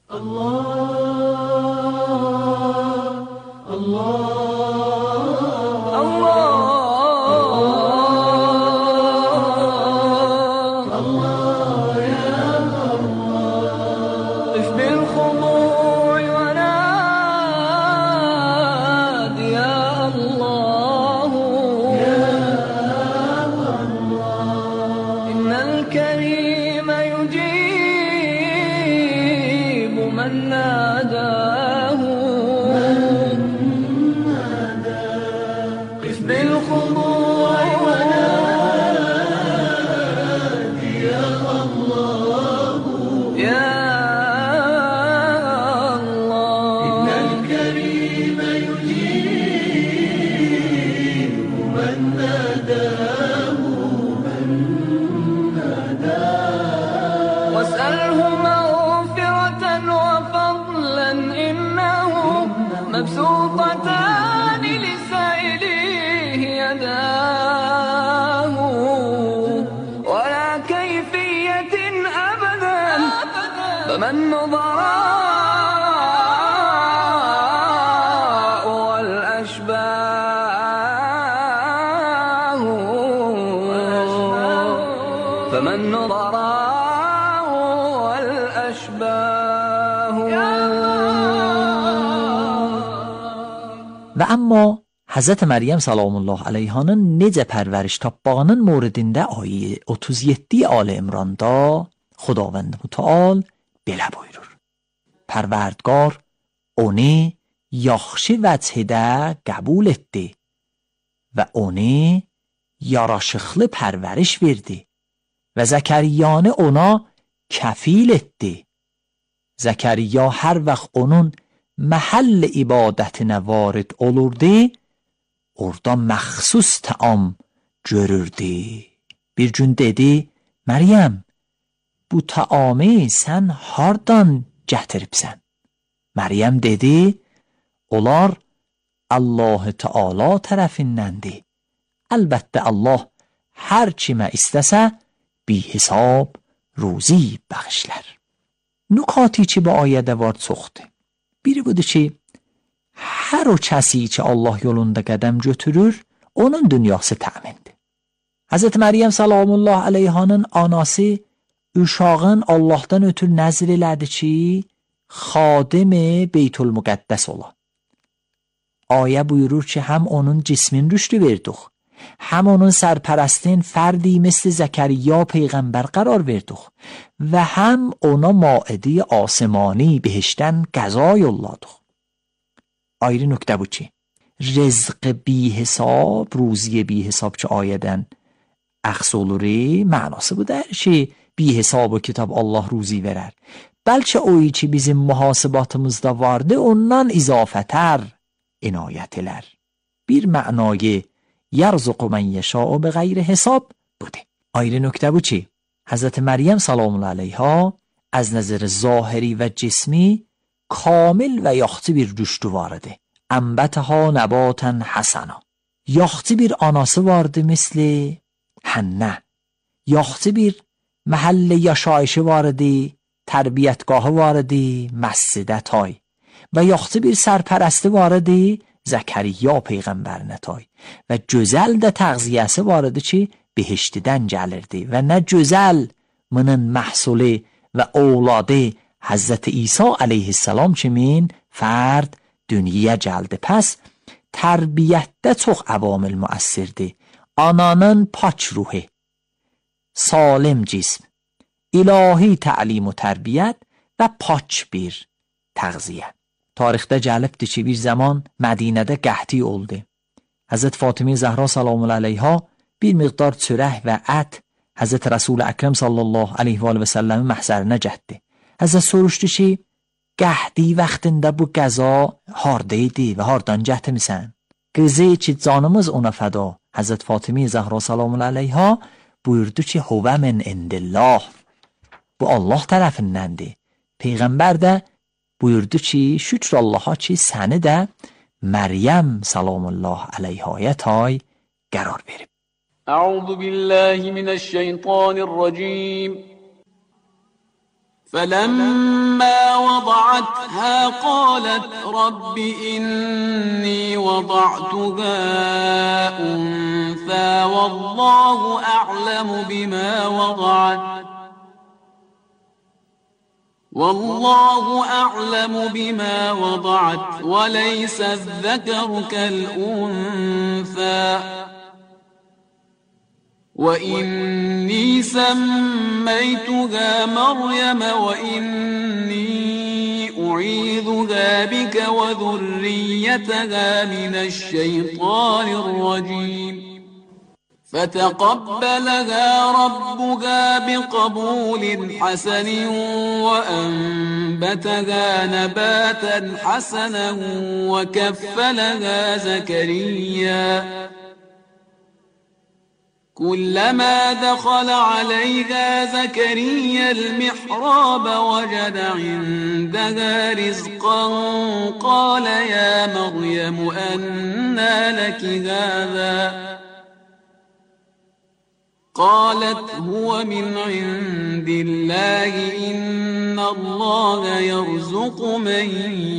مبسوطتان لسائله يداه ولا كيفية أبدا فمن نظراء والأشباه فمن نظراء والأشباه. Və amma Həzrət Məryəm salamullah əleyhanın necə pərvəriş tapbağının moridində ayə 37 Ali İmranda Xudavənd Mütəal belə buyurur. Pərverdgار onu yaxşı vəchdə qəbul etdi və onu yaraşıqlı pərvəriş verdi və Zəkəriyanı ona kəfil etdi. Zəkəriyya hər vaxt onun məhəll ibadətinə varid olurdu, orada məxsus təam görürdü. Bir gün dedi, Məryəm, bu təamı sən hardan gətiribsən? Məryəm dedi, onlar Allah Teala tərəfindəndir. Əlbəttə Allah hər kimə istəsə bi hesab ruzi bəxşlər. Nükaتی ki bu ayədə var çoxdur. Biri budur ki, hər o kəsi ki Allah yolunda qədəm götürür, onun dünyası təmindir. Həzrət Məryəm salamullah əleyhanın anası uşağın Allahdan ötür nəzr elədi ki, xadimi Beytül Müqəddəs ola. Ayə buyurur ki, həm onun cismin rüşdü verdik, həm onun sərpərəstin fərdi misli Zəkəriyya peyğəmbər qərar verdik və həm ona maidi asmani behişdən qəza yolladıq. Ayrı nöqtə bu ki, rızq bi hesab, ruziye bi hesab ki ayədən əxs oluri, mənası bu der ki, bi hesabı kitab Allah ruzi verər. Bəlkə oyu ki bizim mühasibatımızda vardı, ondan izafətər inayət elər. Bir mənayı yərzuqu mən yəşa'u bi qeyri hesab budur. Ayrı nöqtə bu ki, Həzrət Məryəm salamullah əleyha از نظر ظاهری و جسمی کامل و yaxşı bir rüştü var idi. Ənbətəha nəbatən həsəna. Yaxşı bir anası vardı misli hənnə. Yaxşı bir məhəllə yaşayışı var idi, tərbiyətgahı var idi, məscidə tay. Və yaxşı bir sərpərəsti var idi, Zəkəriyya peyğəmbərinə tay. Və gözəl də təğziyəsi var idi ki, behiştidən gəlirdi. Və nə gözəl bunun məhsuli və ovladı Həzrəti İsa aleyhisselam kimin fərd dünyaya gəldi. Pəs tərbiyyətdə çox əvamil müəssirdir. Ananın pak ruhi, salim cism, ilahi təlim و tərbiyyət və pak bir təğziyə. Tarixdə gəlibdir ki, bir zaman Mədinədə qəhti oldu. Həzrət Fatimə Zəhra salamun aleyha bir miqdar çörək və ət Həzrət Rəsul Əkrəm sallallahu aleyhi və səlləmin məhzərinə getdi. Həzrət soruşdu ki, qəhti vaxtında bu qəza harda idi və hardan gətirmisən? Qızı ki, canımız ona fəda, Həzrət Fatimə Zəhra salamun aleyha buyurdu ki, huvə min indillah. Bu Allah tərəfindəndir. Peyğəmbər də buyurdu ki, şükür Allaha ki, səni də Məryəm salamullah aleyhaya tay qərar verib. أعوذ بالله من الشيطان الرجيم فلما وضعتها قالت رب إني وضعتها أنثى والله أعلم بما وضعت وليس الذكر كالأنثى وإني سميتها مريم وإني أعيذها بك وذريتها من الشيطان الرجيم فتقبلها ربها بقبول حسن وأنبتها نباتا حسنا وكفلها زكريا كلما دخل عليها زكريا المحراب وجد عندها رزقا قال يا مريم أنى لك هذا قالت هو من عند الله إن الله يرزق من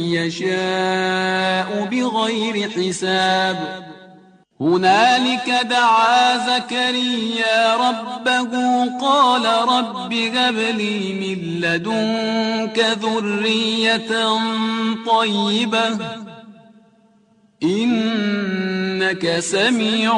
يشاء بغير حساب هنالك دعا زكريا ربه قال رب هب لي من لدنك ذرية طيبة إنك سمیع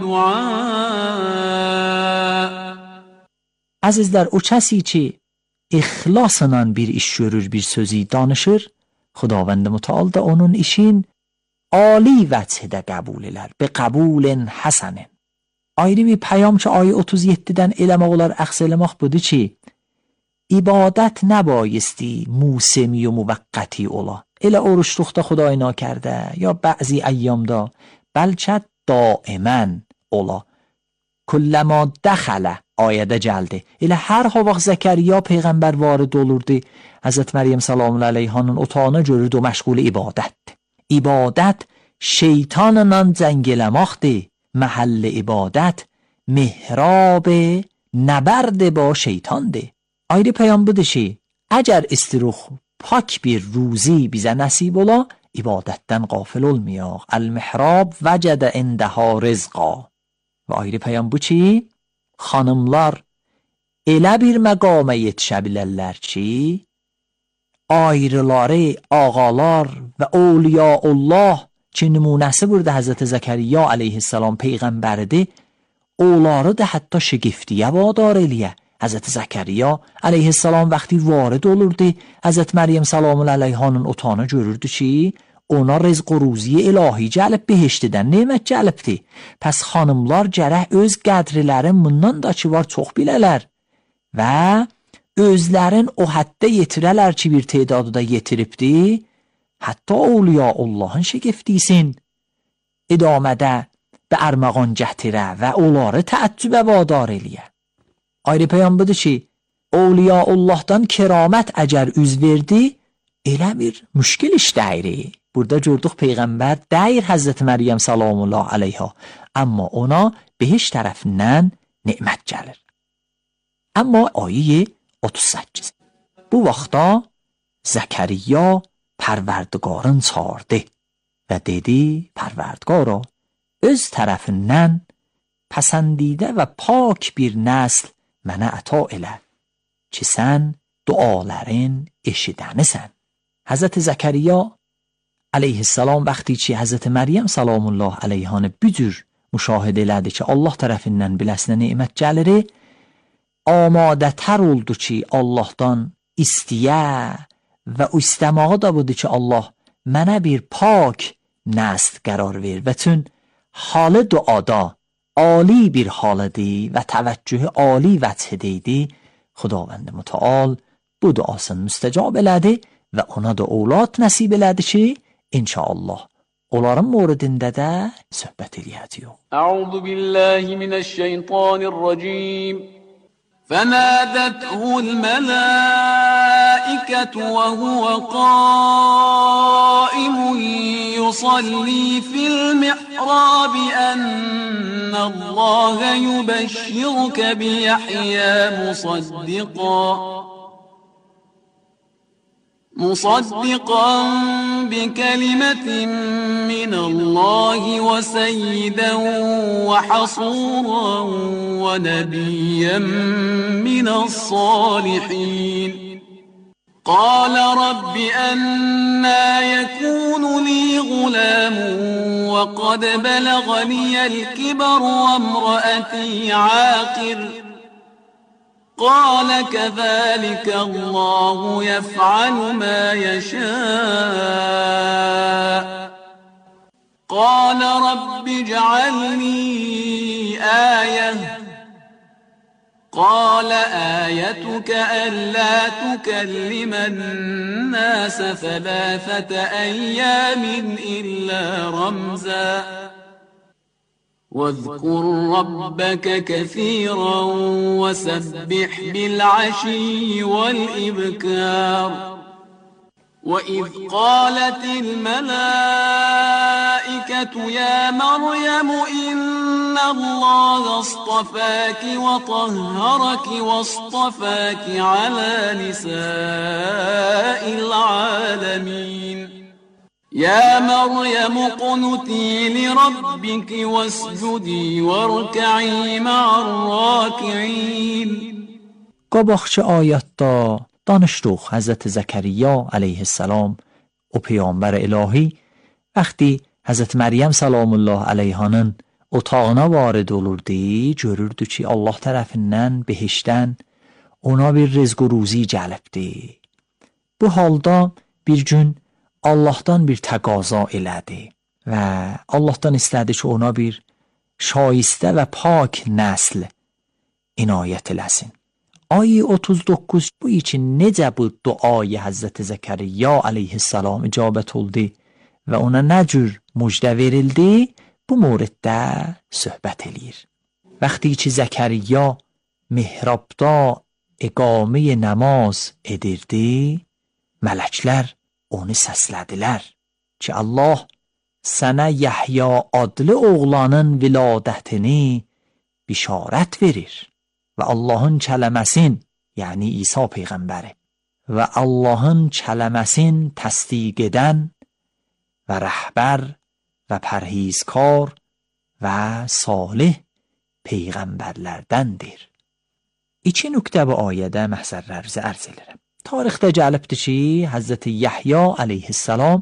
الدعاء. Əzizlər, o kəsi ki ixlasla bir iş görür, bir sözü danışır, Xudavənd Mütəal da onun işin Ali vəchdə qəbul elər, bi qəbulin həsənin. Ayrı bir pəyam ki, ayı 37-dən eləmək olar, əxs eləmək budur ki, ibadət nəbayisتی musimi و موقتی ola. Elə oruçluqda Xuday nakərdə, ya bəzi əyyamda, bəlkə daimən ola. Kulləma dəxələ ayədə gəldi. Elə hər havaq Zəkəriyya Peyğəmbər varid olurdu, Həzrət Məryəm salamun aleyhanın otağına görürdü o məşğul ibadətdir. İbadət şeytanla cəng eləməkdir. Məhəll ibadət mihrab nəbərd با şeytandır. Ayrı peyam budur ki, əgər istiruq pak bir ruzi bizə nəsib ola, ibadətdən qafil olmayaq. El-mihrab vəcədə indəhə rizqa. Və ayrı peyam bu ki, xanımlar elə bir məqama yetişə bilərlər ki, ayrıları, ağalar və Awliyaullah ki, nümunəsi burada Həzrət Zəkəriyya aleyhisselam peyğəmbəridir, onları da hətta şigiftiyə vadar eləyə. Həzrət Zəkəriyya aleyhisselam vaxtı varid olurdu, Həzrət Məryəm salamun aleyhanın otağını görürdü ki, ona rizq و ruzi ilahi gəlib, behiştidən nemət gəlibdi. Pəs xanımlar gərək öz qədrilərin bundan da ki var çox bilələr və özlərin o həddə yetirələr ki, bir tedadı da yetiribdi, hətta Awliyaullahın şigiftisin idamədə və ərməğan gətirə və onları təəccübə vadar eləyə. Ayrı peyam budur ki, Awliya Allah'dan keramət əgər üz verdi, elə bir müşkil iş dəyir. Burada gördük Peyğəmbər dəyir Həzrəti Məryəm salamullah aleyha, amma ona behiş tərəfindən nemət gəlir. Amma ayəyə 38. Bu vaxtda Zəkəriyya Pərverdigarın çağırdı və dedi: Pərverdigara, öz tərəfindən pəsəndidə və pak bir nəsl mənə əta elə ki, sən duaların eşidənisən. Həzrəti Zəkəriyya aleyhissalam vəxti ki, Həzrəti Məryəm salamullah aleyhanı bu cür müşahidə elədi ki, Allah tərəfindən biləsinə nemət gəlir, amadətər oldu ki, Allahdan istiyə və o istəmağı da budur ki, Allah mənə bir pak nəsl qərar ver və çün halı duada عالی bir halıdır və təvəccühü عالی vəchideydi. Xudavənd mütəal bu duasını müstəcab elədi və ona da ovlad nəsib elədi ki, inşallah onların moridində də söhbət eləyəcəyik. Əuzu billahi minəşşeytanirracim. فنادته الملائكة وهو قائم يصلي في المحراب أن الله يبشرك بيحيى مصدقا بكلمة من الله وسيدا وحصورا ونبيا من الصالحين. قال رب أنى يكون لي غلام وقد بلغني الكبر وامرأتي عاقر. قال كذلك الله يفعل ما يشاء. قال رب اجعلني آية. قال آيتك ألا تكلم الناس 3 أيام إلا رمزا واذكر ربك كثيرا وسبح بالعشي والإبكار. وإذ قالت الملائكة يا مريم إن الله اصطفاك وطهرك واصطفاك على نساء العالمين. يا مريم اقنتي لربك واسجدي واركعي مع الراكعين. Qabaqçı ayətdə danışdıq Həzrət Zəkəriyya aleyhissalam o peyğəmbər ilahi vəxti Həzrət Məryəm salamullah aleyhanın otağına varid olurdu, görürdü ki, Allah tərəfindən behişdən ona bir rızq و ruzi gəlibdi. Bu halda bir gün Allahdan bir təqaza elədi və Allahdan istədi ki, ona bir şayistə və pak nəsl inayət eləsin. Ayı 39 bu için necə bu duayı Həzrəti Zəkəriyya aleyhissalam icabət oldu və ona nə cür müjdə verildi, bu moriddə söhbət eləyir. Vəxti ki, Zəkəriyya mihrabda iqamə namaz edirdi, mələklər onu səslədilər ki, Allah sənə Yahya adlı oğlanın viladətini bişarət verir və Allahın kələməsin, yəni İsa peyğəmbəri və Allahın kələməsin təsdiq edən və rəhbər və pərhizkar və salih peyğəmbərlərdəndir. 2 nöqtə bu ayədə məhzərlərinizi ərz edirəm. Tarixdə gəlibdir ki, Həzrəti Yahya aleyhissalam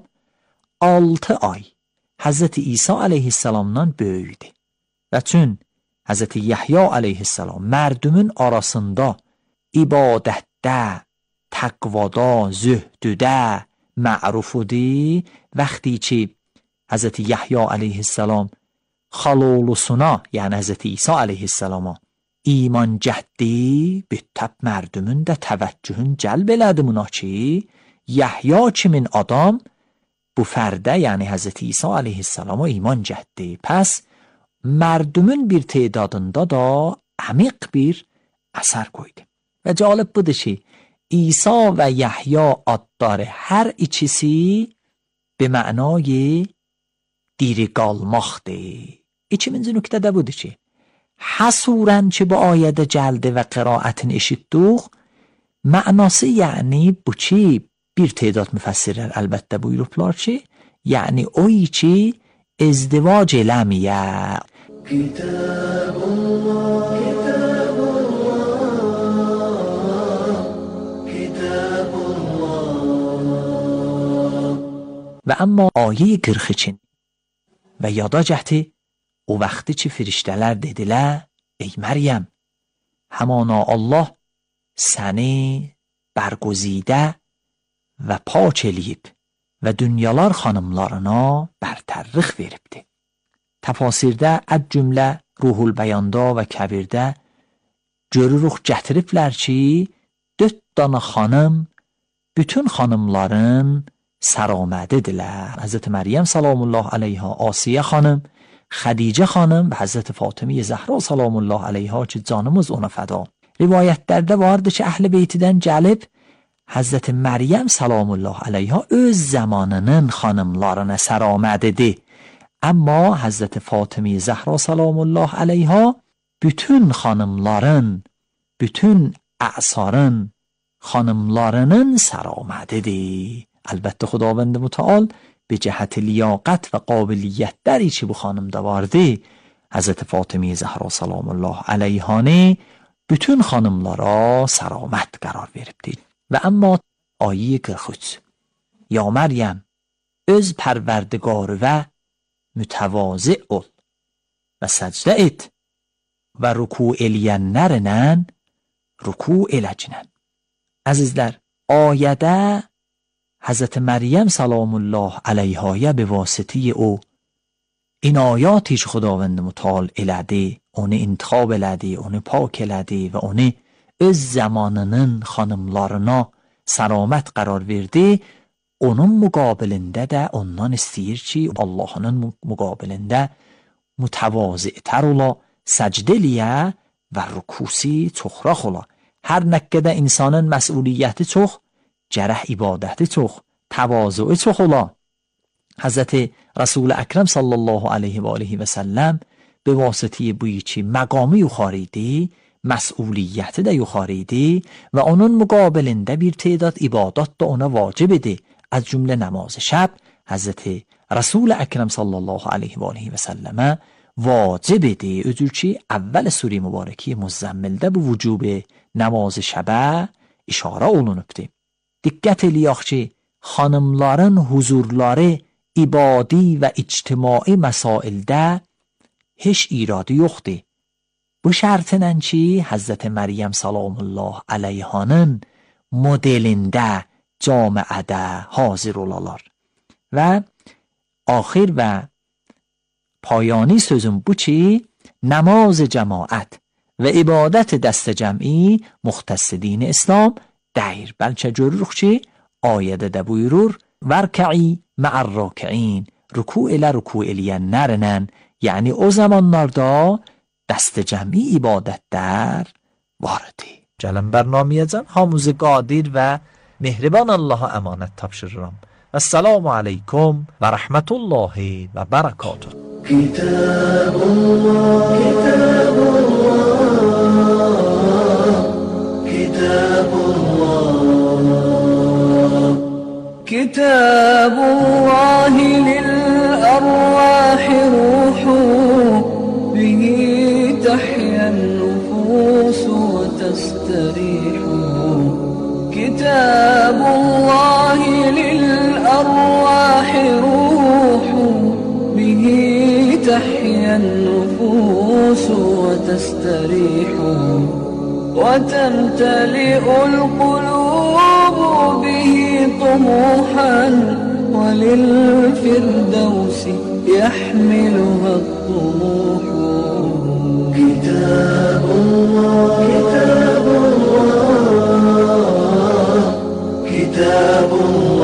6 ay Həzrəti İsa aleyhissalamdan böyüdü və çün Həzrəti Yahya aleyhissalam mərdümün arasında ibadətdə, təqvada, zühdüdə ma'rufudur. Vəxti ki, Həzrəti Yahya aleyhissalam xalolusuna, yəni Həzrəti İsa aleyhissalama iman cəhdi büttəb mərdümün də təvəccühün cəlb elədi buna ki, Yahya kimin adam bu fərdə, yəni Həzrəti İsa aleyhissalama iman cəhdi. Pəs mərdümün bir tedadında da əmiq bir əsər qoydu. و jolib budur ki, İsa ve Yahya adları her ikisi به معنای diri qalmaqdır. İkinci nöqtə də budur ki, حصورن که با آیده جلده و قرائتini eşitdik, mənası yəni bu ki, bir تعداد müfəssirlər əlbəttə buyurublar ki, yəni o ki ازدواج eləməyə. Və amma ayə 43 və yada cəhdi o vaxtı ki firiştələr dedilər, ey Məryəm, همانا Allah səni bərgüzidə və pak eləyib və dünyalar xanımlarına bərtərrix veribdir. Təfasirdə əd cümlə Ruhul Bəyanda və Kəbirdə görürük gətiriblər ki, 4 dana xanım bütün xanımların səromədədirlər. Həzrət Məryəm salamullah aleyha, Asiyə xanım, Xədicə xanım və Həzrət Fatımiyə Zəhra salamullah aleyha ki canımız ona fəda. Rivayətlərdə vardı ki, əhl-i beytidən gəlib Həzrət Məryəm salamullah aleyha öz zamanının xanımlarına səromədədir. Amma Həzrət Fatımiyə Zəhra salamullah aleyha bütün xanımların, bütün ə'sarın xanımlarının səromədədir. Əlbəttə Xudavənd Mütəal به جهت لیاقت و قابلیت دری چی bu xanımda vardı, Həzrət Fatımiyə Zəhra salam الله علیها bütün xanımlara səramət qərar veribdir. Və amma ayə 43 Ya Məryəm, öz pərverdigarıvə mütəvazi ol və səcdə et və ruku eləyənlərlə ruku eləcnən. Əzizlər, ayədə حضرت مریم سلام الله علیها به واسطه او این آیاتی که خداوند متعال elədi, onu intikhab elədi, onu pak elədi və onu öz zamanının xanımlarına səramət qərar verdi, onun müqabilində də ondan istəyir ki, Allah'ın müqabilində mütəvazi'tər ola, səcdə eləyə və rükusi çoxraq ola. Hər nəqqədə insanın məsuliyyəti çox, جرح عبادتی çox, təvazöü çox ola. Həzrət Rasul Əkrəm sallallahu aleyhi və aleyhi və səlləm به واسطه بویی که مقامی yuxarıydı, məsuliyyəti də yuxarıydı və onun müqabilində bir تعداد ibadət də ona vacib idi. Az cümlə namaz şəb Həzrət Rasul Əkrəm sallallahu aleyhi və aleyhi və səlləmə vacib idi. Özür ki, əvvəl sure mübarəki Muzzəmmildə bu vücub namaz şəbə işarə olunubdur. Diqqət eləyək ki, xanımların huzurları ibadi və ictimai məsaildə heç iradı yoxdur. Bu şərtlə ki, Həzrət Məryəm salamullah aleyhanın modelində camiədə hazır olalar. Və axir və payani sözüm bu ki, namaz cəmaət və ibadət dəstə cəm'i muxtəs din İslam deyir. Bəlkə görürük ki, ayədə də buyurur, vərkə'i mə'ər rəkəin, ruku ilə ruku eləyənlərlə, yəni o zamanlarda dəstə cəm'i ibadətlər vardı. Gəlin bərnaməyə hamımızı qadir və mehriban Allaha əmanət tapşırıram. Esselamu aleykum və rəhmətullahi və bərəkatuhu. Kitabullah, Kitabullah, كتاب الله للأرواح روح به تحيا النفوس وتستريح كتاب الله للأرواح روح به تحيا النفوس وتستريح وتمتلئ القلوب به طموحا وللفردوس يحملها الطموح كتاب الله كتاب الله كتاب الله